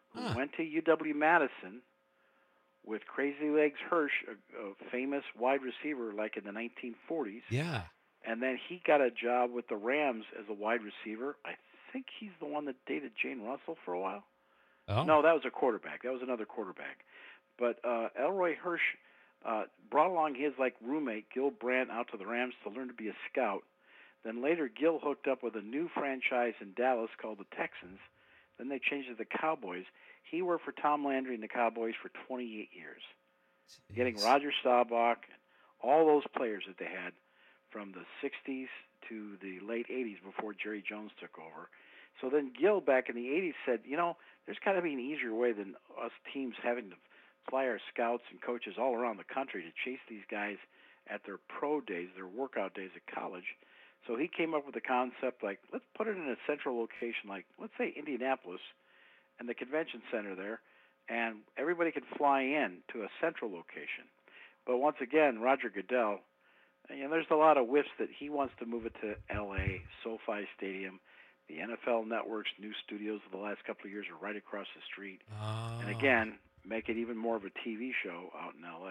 who Huh. went to U W Madison with Crazy Legs Hirsch, a, a famous wide receiver like in the nineteen forties. Yeah. And then he got a job with the Rams as a wide receiver. I think he's the one that dated Jane Russell for a while. Oh. No, that was a quarterback. That was another quarterback. But uh, Elroy Hirsch uh, brought along his like roommate Gil Brandt out to the Rams to learn to be a scout. Then later Gil hooked up with a new franchise in Dallas called the Texans. Then they changed to the Cowboys. He worked for Tom Landry and the Cowboys for twenty-eight years, Jeez. getting Roger Staubach and all those players that they had from the sixties to the late eighties before Jerry Jones took over. So then Gil back in the eighties said, you know, there's got to be an easier way than us teams having to fly our scouts and coaches all around the country to chase these guys at their pro days, their workout days at college. So he came up with the concept like, let's put it in a central location, like let's say Indianapolis and the convention center there, and everybody could fly in to a central location. But once again, Roger Goodell, you know, there's a lot of whiffs that he wants to move it to L A, SoFi Stadium. The N F L Network's new studios of the last couple of years are right across the street. Oh. And again, make it even more of a T V show out in L A.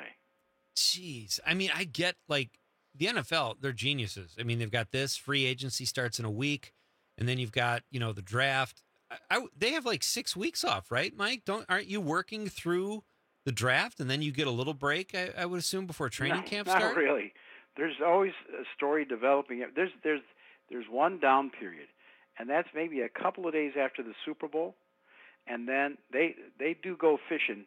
Jeez. I mean, I get, like, the N F L, they're geniuses. I mean, they've got this. Free agency starts in a week, and then you've got, you know, the draft. I, I, they have, like, six weeks off, right, Mike? Don't Aren't you working through the draft, and then you get a little break, I, I would assume, before training no, camp not starts? Not really. There's always a story developing. There's there's there's one down period, and that's maybe a couple of days after the Super Bowl, and then they they do go fishing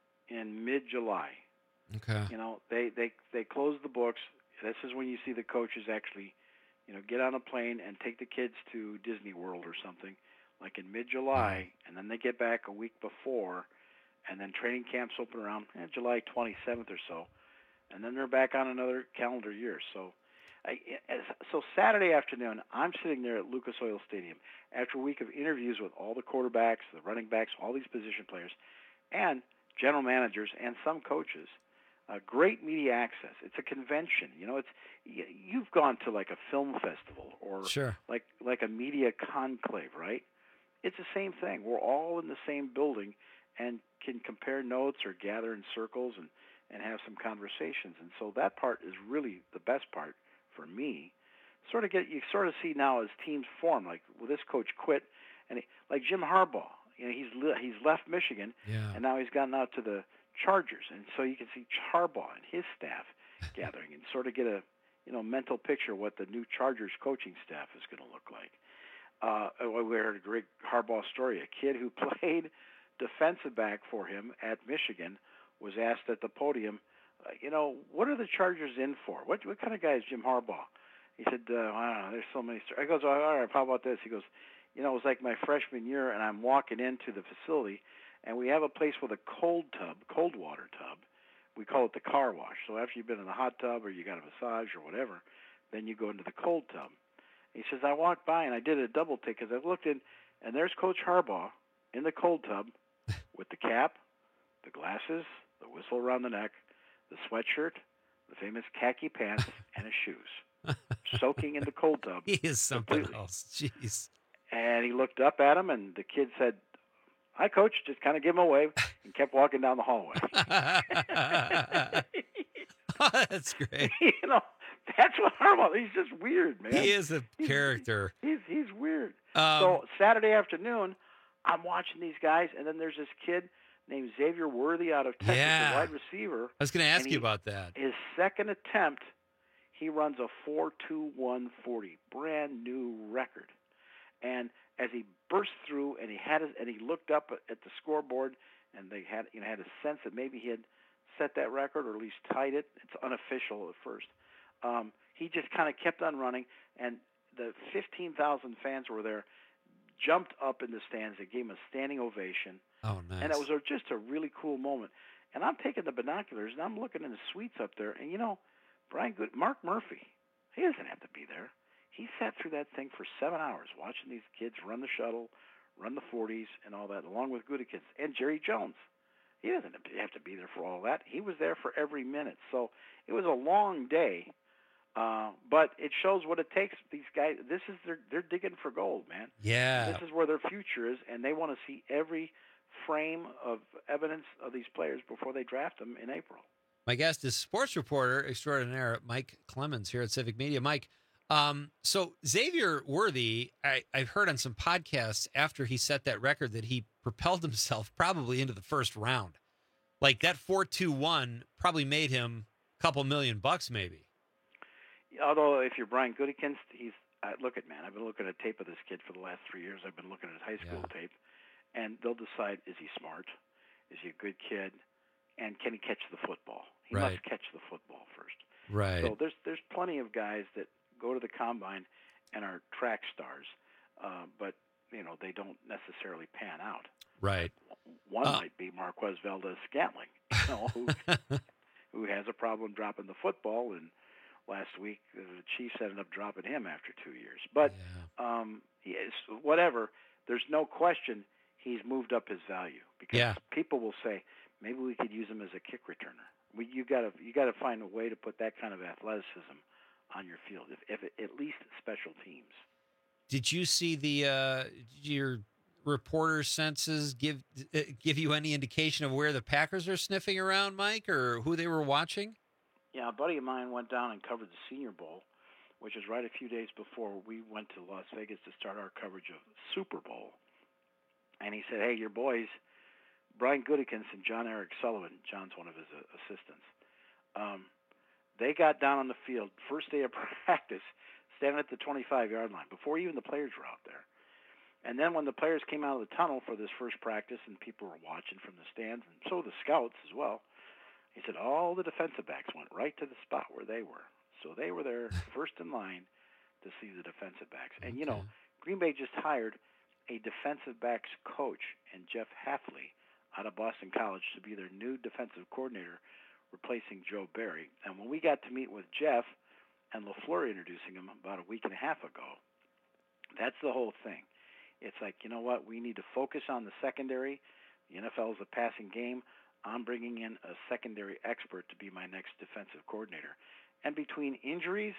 in mid-July. Okay. You know, they, they, they close the books. This is when you see the coaches actually, you know, get on a plane and take the kids to Disney World or something, like in mid-July, mm-hmm. and then they get back a week before, and then training camps open around eh, July twenty-seventh or so, and then they're back on another calendar year. So, I, so Saturday afternoon, I'm sitting there at Lucas Oil Stadium after a week of interviews with all the quarterbacks, the running backs, all these position players, and general managers and some coaches. Uh, great media access. It's a convention. You know, it's you've gone to like a film festival or sure. like like a media conclave, right? It's the same thing. We're all in the same building and can compare notes or gather in circles and, and have some conversations. And so that part is really the best part for me. Sort of get you sort of see now as teams form. Like, well, this coach quit, and he, like Jim Harbaugh. You know, he's he's left Michigan, yeah. and now he's gotten out to the Chargers, and so you can see Harbaugh and his staff gathering and sort of get a you know mental picture of what the new Chargers coaching staff is going to look like. Uh, we heard a great Harbaugh story. A kid who played defensive back for him at Michigan was asked at the podium, uh, you know, what are the Chargers in for? What what kind of guy is Jim Harbaugh? He said, uh, I don't know, there's so many. St-. I goes, all right, how about this? He goes, you know, it was like my freshman year, and I'm walking into the facility, and we have a place with a cold tub, cold water tub. We call it the car wash. So after you've been in the hot tub or you got a massage or whatever, then you go into the cold tub. He says, I walked by, and I did a double take because I looked in, and there's Coach Harbaugh in the cold tub with the cap, the glasses, the whistle around the neck, the sweatshirt, the famous khaki pants, and his shoes, soaking in the cold tub. He is something completely. else. Jeez. And he looked up at him, and the kid said, hi, Coach, just kind of give him a wave, and kept walking down the hallway. That's great. You know, that's what Harbaugh, he's just weird, man. He is a he's, character. He's he's weird. Um, so Saturday afternoon, I'm watching these guys, and then there's this kid named Xavier Worthy out of Texas, yeah. a wide receiver. I was going to ask he, you about that. His second attempt, he runs a four two one forty, brand new record. And as he burst through, and he had, his, and he looked up at the scoreboard, and they had, you know, had a sense that maybe he had set that record or at least tied it. It's unofficial at first. Um, he just kind of kept on running, and the fifteen thousand fans were there, jumped up in the stands. They gave him a standing ovation. Oh, nice. And it was a, just a really cool moment. And I'm taking the binoculars, and I'm looking in the suites up there, and, you know, Brian Good, Mark Murphy, he doesn't have to be there. He sat through that thing for seven hours watching these kids run the shuttle, run the forties, and all that, along with Gutekunst and Jerry Jones. He doesn't have to be there for all that. He was there for every minute. So it was a long day, uh, but it shows what it takes. These guys, this is their, they're digging for gold, man. Yeah. This is where their future is, and they want to see every frame of evidence of these players before they draft them in April. My guest is sports reporter extraordinaire Mike Clemens here at Civic Media. Mike, um, so Xavier Worthy, I, I've heard on some podcasts after he set that record that he propelled himself probably into the first round. Like that four two one probably made him a couple million bucks maybe. Although if you're Brian Gutekunst, he's uh, look at man. I've been looking at tape of this kid for the last three years. I've been looking at high school yeah. tape, and they'll decide: is he smart? Is he a good kid? And can he catch the football? He right. must catch the football first. Right. So there's there's plenty of guys that go to the combine and are track stars, uh, but you know they don't necessarily pan out. Right. One uh, might be Marquez Valdez-Scantling, you know, who who has a problem dropping the football, and last week the Chiefs ended up dropping him after two years. But yeah. um, yes, whatever. There's no question he's moved up his value because yeah. people will say maybe we could use him as a kick returner. We, you got to you got to find a way to put that kind of athleticism on your field, if, if it, at least special teams. Did you see the uh, your reporter senses give uh, give you any indication of where the Packers are sniffing around, Mike, or who they were watching? Yeah, a buddy of mine went down and covered the Senior Bowl, which is right a few days before we went to Las Vegas to start our coverage of Super Bowl. And he said, "Hey, your boys, Brian Gutekunst and John Eric Sullivan, John's one of his uh, assistants, um, they got down on the field first day of practice, standing at the twenty-five-yard line before even the players were out there. And then when the players came out of the tunnel for this first practice and people were watching from the stands, and so the scouts as well, he said all the defensive backs went right to the spot where they were. So they were there first in line to see the defensive backs. And, you know, Green Bay just hired a defensive backs coach in Jeff Hafley out of Boston College to be their new defensive coordinator, replacing Joe Barry. And when we got to meet with Jeff and LaFleur introducing him about a week and a half ago, that's the whole thing. It's like, you know what, we need to focus on the secondary. The N F L is a passing game. I'm bringing in a secondary expert to be my next defensive coordinator. And between injuries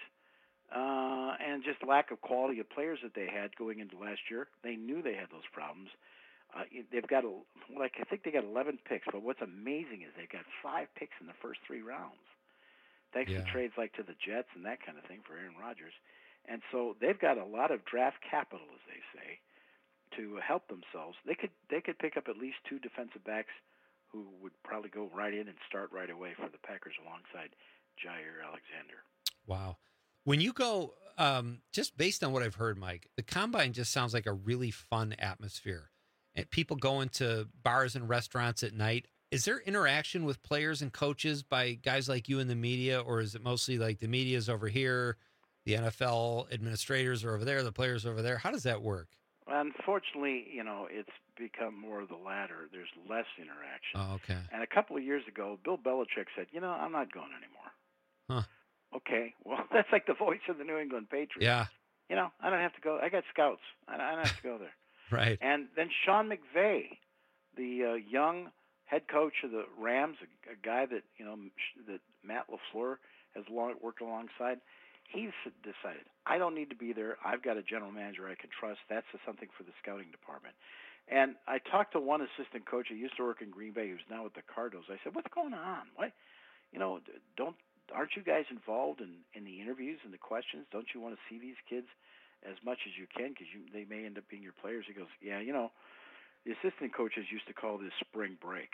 uh, and just lack of quality of players that they had going into last year, they knew they had those problems. Uh, they've got, a, like, I think they got eleven picks, but what's amazing is they've got five picks in the first three rounds, thanks yeah. to trades like to the Jets and that kind of thing for Aaron Rodgers. And so they've got a lot of draft capital, as they say, to help themselves. They could they could pick up at least two defensive backs who would probably go right in and start right away for the Packers alongside Jair Alexander. Wow. When you go, um, just based on what I've heard, Mike, the Combine just sounds like a really fun atmosphere. And people go into bars and restaurants at night. Is there interaction with players and coaches by guys like you in the media, or is it mostly like the media's over here, the N F L administrators are over there, the players are over there? How does that work? Unfortunately, you know, it's become more of the latter. There's less interaction. Oh, okay. And a couple of years ago, Bill Belichick said, you know, I'm not going anymore. Huh. Okay, well, that's like the voice of the New England Patriots. Yeah. You know, I don't have to go. I got scouts. I don't have to go there. Right. And then Sean McVay, the uh, young head coach of the Rams, a, a guy that, you know, that Matt LaFleur has long, worked alongside, he's decided, I don't need to be there. I've got a general manager I can trust. That's something for the scouting department. And I talked to one assistant coach who used to work in Green Bay, who's now with the Cardinals. I said, what's going on? What, you know, don't aren't you guys involved in, in the interviews and the questions? Don't you want to see these kids as much as you can because you, they may end up being your players? He goes, yeah, you know, the assistant coaches used to call this spring break.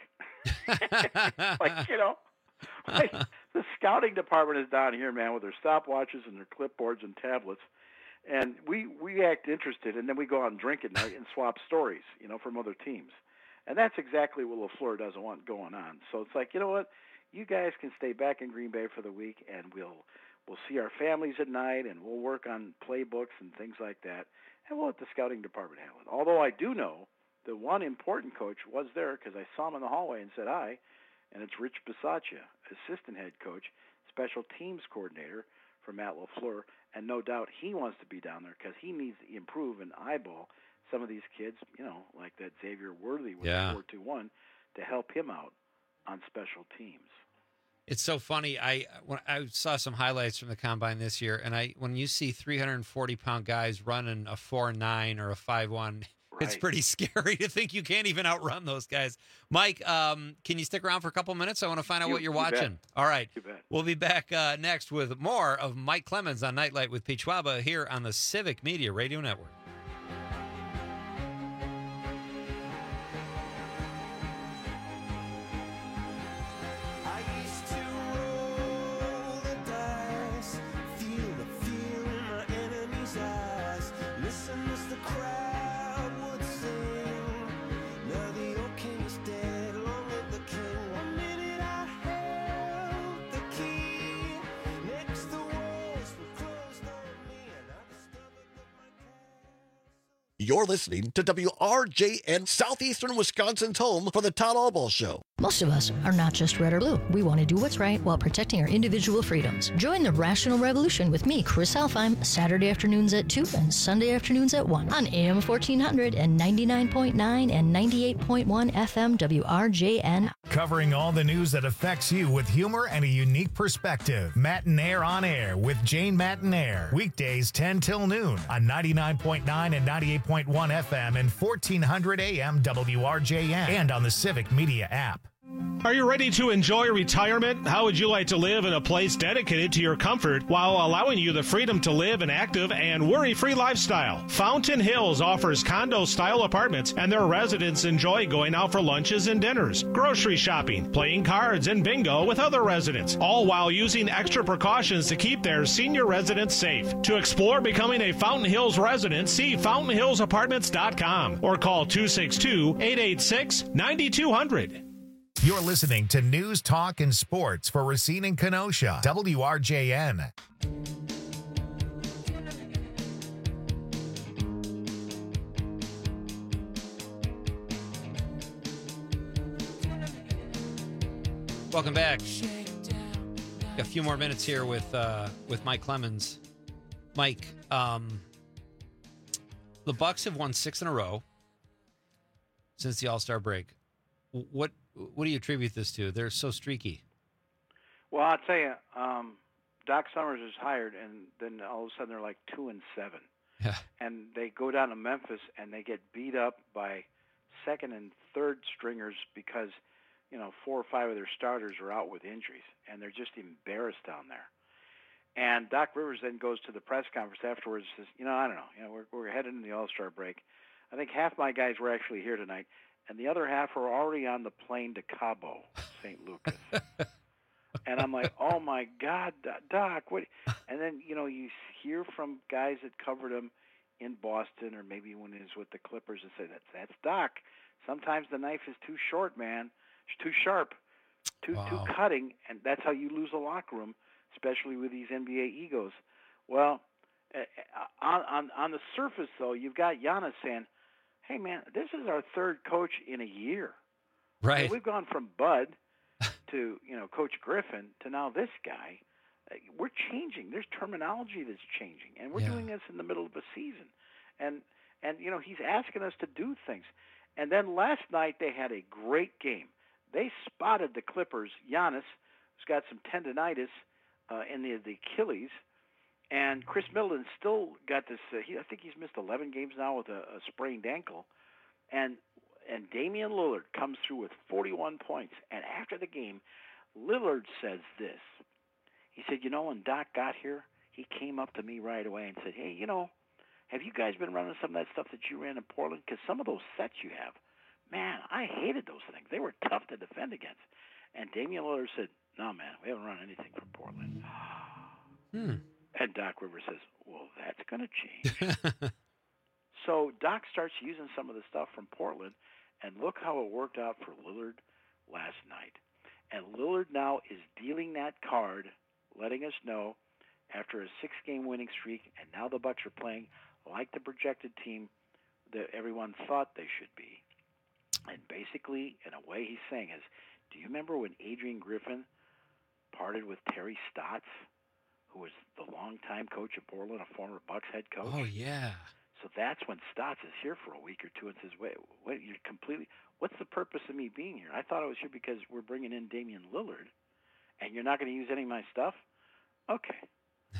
Like, you know, like, the scouting department is down here, man, with their stopwatches and their clipboards and tablets. And we, we act interested, and then we go out and drink at night and swap stories, you know, from other teams. And that's exactly what LaFleur doesn't want going on. So it's like, you know what? You guys can stay back in Green Bay for the week, and we'll we'll see our families at night, and we'll work on playbooks and things like that, and we'll let the scouting department handle it. Although I do know that one important coach was there because I saw him in the hallway and said hi, and it's Rich Bisaccia, assistant head coach, special teams coordinator for Matt LaFleur, and no doubt he wants to be down there because he needs to improve and eyeball some of these kids, you know, like that Xavier Worthy with yeah. four two one, to help him out on special teams. It's so funny. I when I saw some highlights from the Combine this year, and I when you see three hundred forty pound guys running a four nine or a five one, It's pretty scary to think you can't even outrun those guys. Mike, um, can you stick around for a couple minutes? I want to find out You- what you're you bet. watching. All right. You bet. We'll be back uh, next with more of Mike Clemens on Nightlight with Pete Schwaba here on the Civic Media Radio Network. You're listening to W R J N, Southeastern Wisconsin's home for the Todd Allball Show. Most of us are not just red or blue. We want to do what's right while protecting our individual freedoms. Join the Rational Revolution with me, Chris Alfheim, Saturday afternoons at two and Sunday afternoons at one on A M fourteen hundred and ninety-nine point nine and ninety-eight point one F M W R J N. Covering all the news that affects you with humor and a unique perspective. Matinaire on Air with Jane Matinaire. Weekdays ten till noon on ninety-nine point nine and ninety-eight point one F M and fourteen hundred A M W R J N and on the Civic Media app. Are you ready to enjoy retirement? How would you like to live in a place dedicated to your comfort while allowing you the freedom to live an active and worry-free lifestyle? Fountain Hills offers condo-style apartments, and their residents enjoy going out for lunches and dinners, grocery shopping, playing cards, and bingo with other residents, all while using extra precautions to keep their senior residents safe. To explore becoming a Fountain Hills resident, see fountain hills apartments dot com or call two six two, eight eight six, nine two zero zero. You're listening to News, Talk, and Sports for Racine and Kenosha, W R J N. Welcome back. Got a few more minutes here with uh, with Mike Clemens. Mike, um, the Bucks have won six in a row since the All-Star break. What what do you attribute this to? They're so streaky. Well, I'll tell you, um, Doc Summers is hired, and then all of a sudden they're like two and seven, yeah. and they go down to Memphis and they get beat up by second and third stringers because you know four or five of their starters are out with injuries, and they're just embarrassed down there. And Doc Rivers then goes to the press conference afterwards and says, you know, I don't know, you know, we're we're headed into the All-Star break. I think half my guys were actually here tonight, and the other half are already on the plane to Cabo, Saint Lucas. And I'm like, oh, my God, Doc. What? And then, you know, you hear from guys that covered him in Boston or maybe when he was with the Clippers and say, that's, that's Doc. Sometimes the knife is too short, man. It's too sharp, too Wow. too cutting, and that's how you lose a locker room, especially with these N B A egos. Well, uh, on, on, on the surface, though, you've got Giannis saying, hey, man, this is our third coach in a year. Right. I mean, we've gone from Bud to, you know, Coach Griffin to now this guy. Uh, we're changing. There's terminology that's changing, and we're Yeah. doing this in the middle of a season. And, and, you know, he's asking us to do things. And then last night they had a great game. They spotted the Clippers. Giannis, who's got some tendonitis uh, in the, the Achilles, and Chris Middleton still got this. Uh, he, I think he's missed eleven games now with a, a sprained ankle. And and Damian Lillard comes through with forty-one points. And after the game, Lillard says this. He said, you know, when Doc got here, he came up to me right away and said, hey, you know, have you guys been running some of that stuff that you ran in Portland? Because some of those sets you have, man, I hated those things. They were tough to defend against. And Damian Lillard said, no, man, we haven't run anything from Portland. Hmm. And Doc Rivers says, well, that's going to change. So Doc starts using some of the stuff from Portland, and look how it worked out for Lillard last night. And Lillard now is dealing that card, letting us know after a six-game winning streak, and now the Bucks are playing like the projected team that everyone thought they should be. And basically, in a way, he's saying is, do you remember when Adrian Griffin parted with Terry Stotts, who was the longtime coach of Portland, a former Bucks head coach? Oh, yeah. So that's when Stotts is here for a week or two and says, wait, wait, you're completely, what's the purpose of me being here? I thought I was here because we're bringing in Damian Lillard, and you're not going to use any of my stuff? Okay.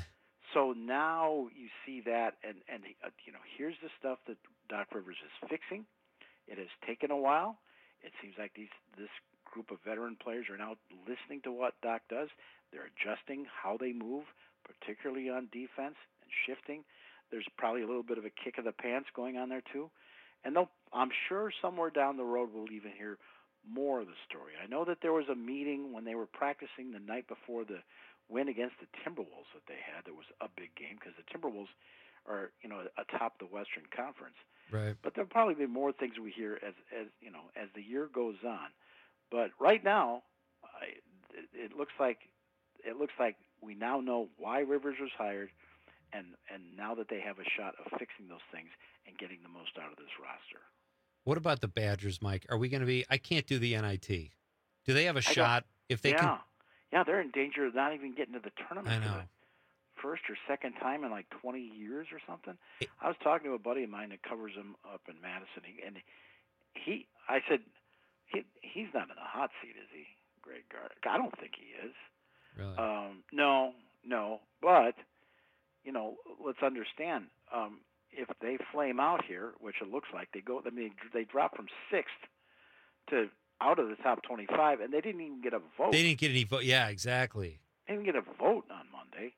So now you see that, and, and uh, you know, here's the stuff that Doc Rivers is fixing. It has taken a while. It seems like these this group of veteran players are now listening to what Doc does. They're adjusting how they move, particularly on defense and shifting. There's probably a little bit of a kick of the pants going on there too. And they'll, I'm sure somewhere down the road we'll even hear more of the story. I know that there was a meeting when they were practicing the night before the win against the Timberwolves that they had. There was a big game because the Timberwolves are, you know, atop the Western Conference. Right. But there'll probably be more things we hear as, as you know, as the year goes on. But right now, I, it, it looks like it looks like we now know why Rivers was hired, and and now that they have a shot of fixing those things and getting the most out of this roster. What about the Badgers, Mike? Are we going to be? I can't do the N I T. Do they have a I shot if they yeah. can? Yeah, they're in danger of not even getting to the tournament. I know. For the first or second time in like twenty years or something. I was talking to a buddy of mine that covers them up in Madison, he, and he, I said, he, he's not in a hot seat, is he, Greg Gard? I don't think he is. Really? Um, no, no. But you know, let's understand. Um, if they flame out here, which it looks like they go, I mean, they drop from sixth to out of the top twenty-five, and they didn't even get a vote. They didn't get any vote. Yeah, exactly. They didn't get a vote on Monday.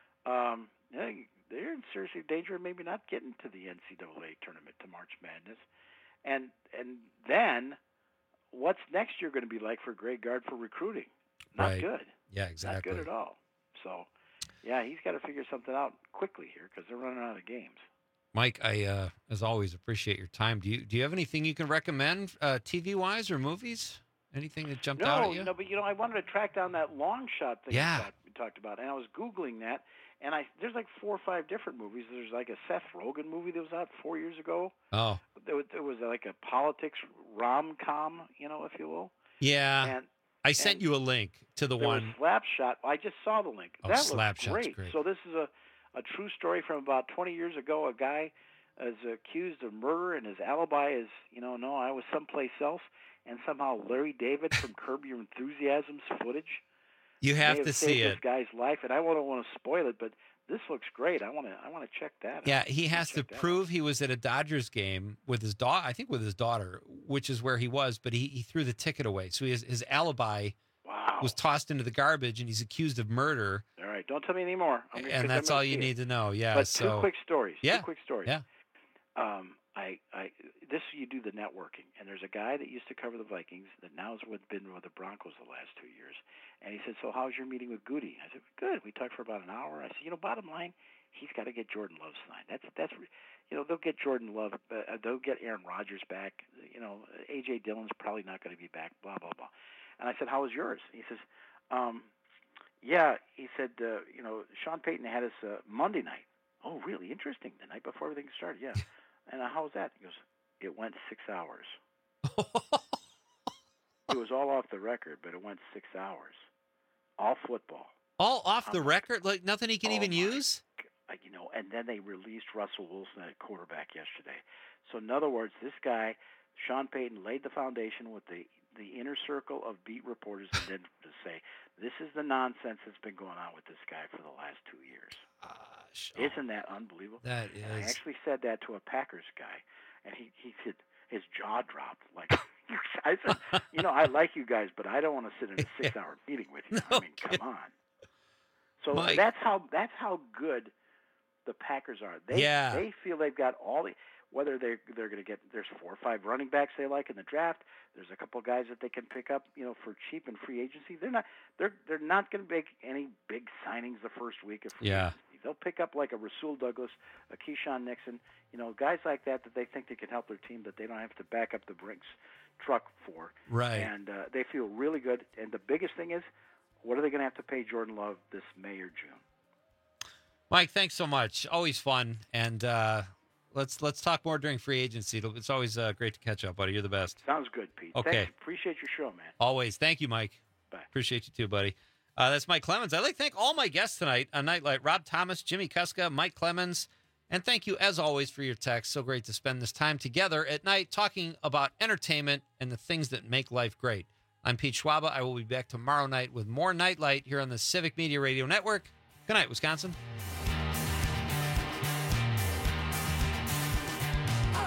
Um, they, they're in serious danger of maybe not getting to the N C double A tournament, to March Madness. And and then what's next year going to be like for Greg Gard for recruiting? Not Right. good. Yeah, exactly. Not good at all. So, yeah, he's got to figure something out quickly here because they're running out of games. Mike, I uh, as always appreciate your time. Do you do you have anything you can recommend uh, T V wise or movies? Anything that jumped no, out at you? No, but you know, I wanted to track down that long shot thing Yeah. we, talked, we talked about, and I was Googling that, and I there's like four or five different movies. There's like a Seth Rogen movie that was out four years ago. Oh, There was, there was like a politics rom-com, you know, if you will. yeah. And I sent you a link to the there was one. Slapshot. I just saw the link. Oh, that Slapshot's looks great. great. So this is a, a true story from about twenty years ago. A guy is accused of murder, and his alibi is, you know, no, I was someplace else. And somehow Larry David from Curb Your Enthusiasm's footage. You have may to saved see this it. guy's life, and I don't want to spoil it, but this looks great. I want to. I want to check that out. Yeah, he has to prove he was at a Dodgers game with his daughter. I think with his daughter, which is where he was. But he, he threw the ticket away, so his his alibi wow. was tossed into the garbage, and he's accused of murder. All right, don't tell me anymore. I'm gonna, And 'cause that's I'm gonna all you see it. need to know. Yeah. But so two quick stories. Yeah. Two quick stories. Yeah. Um, I, I, this you do the networking, and there's a guy that used to cover the Vikings that now has been with the Broncos the last two years, and he said, "So how's your meeting with Goody?" I said, "Good. We talked for about an hour." I said, "You know, bottom line, he's got to get Jordan Love signed. That's that's, you know, they'll get Jordan Love, uh, they'll get Aaron Rodgers back. You know, A J Dillon's probably not going to be back. Blah blah blah." And I said, "How was yours?" He says, um, "Yeah." He said, uh, "You know, Sean Payton had us uh, Monday night." Oh, really? Interesting. The night before everything started. Yeah. And uh, how was that? He goes, "It went six hours." It was all off the record, but it went six hours. All football. All off the I'm record, like nothing he can oh even my use. g- You know, and then they released Russell Wilson at quarterback yesterday. So in other words, this guy, Sean Payton, laid the foundation with the the inner circle of beat reporters, and then to say, "This is the nonsense that's been going on with this guy for the last two years." Isn't that unbelievable? That And I is. actually said that to a Packers guy, and he he said his jaw dropped. Like I said, you know, I like you guys, but I don't want to sit in a six-hour meeting with you. I mean, come on. So Mike. that's how that's how good the Packers are. They Yeah. they feel they've got all the whether they're they're going to get there's four or five running backs they like in the draft. There's a couple of guys that they can pick up, you know, for cheap in free agency. They're not they're they're not going to make any big signings the first week of free Yeah. agency. They'll pick up like a Rasul Douglas, a Keyshawn Nixon, you know, guys like that that they think they can help their team that they don't have to back up the Brinks truck for. Right. And uh, they feel really good. And the biggest thing is, what are they going to have to pay Jordan Love this May or June? Mike, thanks so much. Always fun, and uh, let's let's talk more during free agency. It'll- It's always uh, great to catch up, buddy. You're the best. Sounds good, Pete. Okay. Thanks. Appreciate your show, man. Always. Thank you, Mike. Bye. Appreciate you too, buddy. Uh, that's Mike Clemens. I'd like to thank all my guests tonight on Nightlight. Rob Thomas, Jimmy Kuska, Mike Clemens. And thank you, as always, for your text. So great to spend this time together at night talking about entertainment and the things that make life great. I'm Pete Schwaba. I will be back tomorrow night with more Nightlight here on the Civic Media Radio Network. Good night, Wisconsin.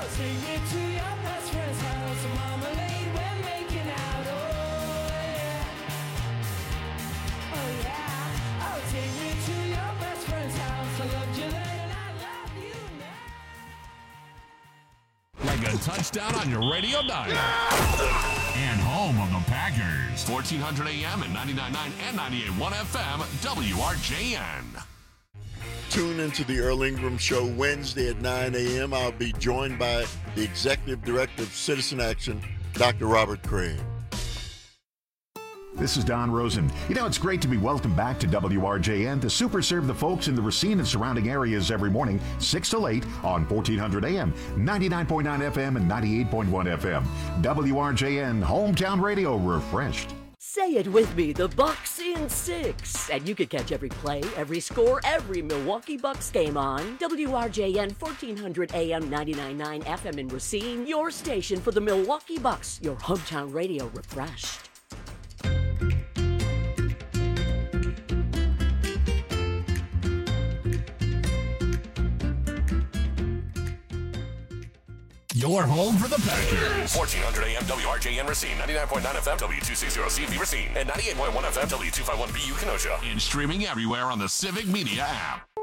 I'll take you to your best friend's house. Marmalade, we're making out. Oh, yeah. Oh, yeah. I'll take you to your best friend's house. I loved you then and I love you now. Like a touchdown on your radio dial. And home of the Packers. fourteen hundred A M and ninety-nine point nine and ninety-eight point one F M, W R J N. Tune into the Earl Ingram Show Wednesday at nine A M I'll be joined by the Executive Director of Citizen Action, Doctor Robert Craig. This is Don Rosen. You know, it's great to be welcomed back to W R J N to super serve the folks in the Racine and surrounding areas every morning, six till eight on fourteen hundred A M, ninety-nine point nine F M and ninety-eight point one F M. W R J N, hometown radio refreshed. Say it with me, the Bucks in six. And you can catch every play, every score, every Milwaukee Bucks game on W R J N, fourteen hundred A M, ninety-nine point nine F M in Racine, your station for the Milwaukee Bucks, your hometown radio refreshed. Your home for the Packers. fourteen hundred A M W R J N Racine, ninety-nine point nine F M W two sixty C V Racine, and ninety-eight point one F M W two fifty-one B U Kenosha. And streaming everywhere on the Civic Media app.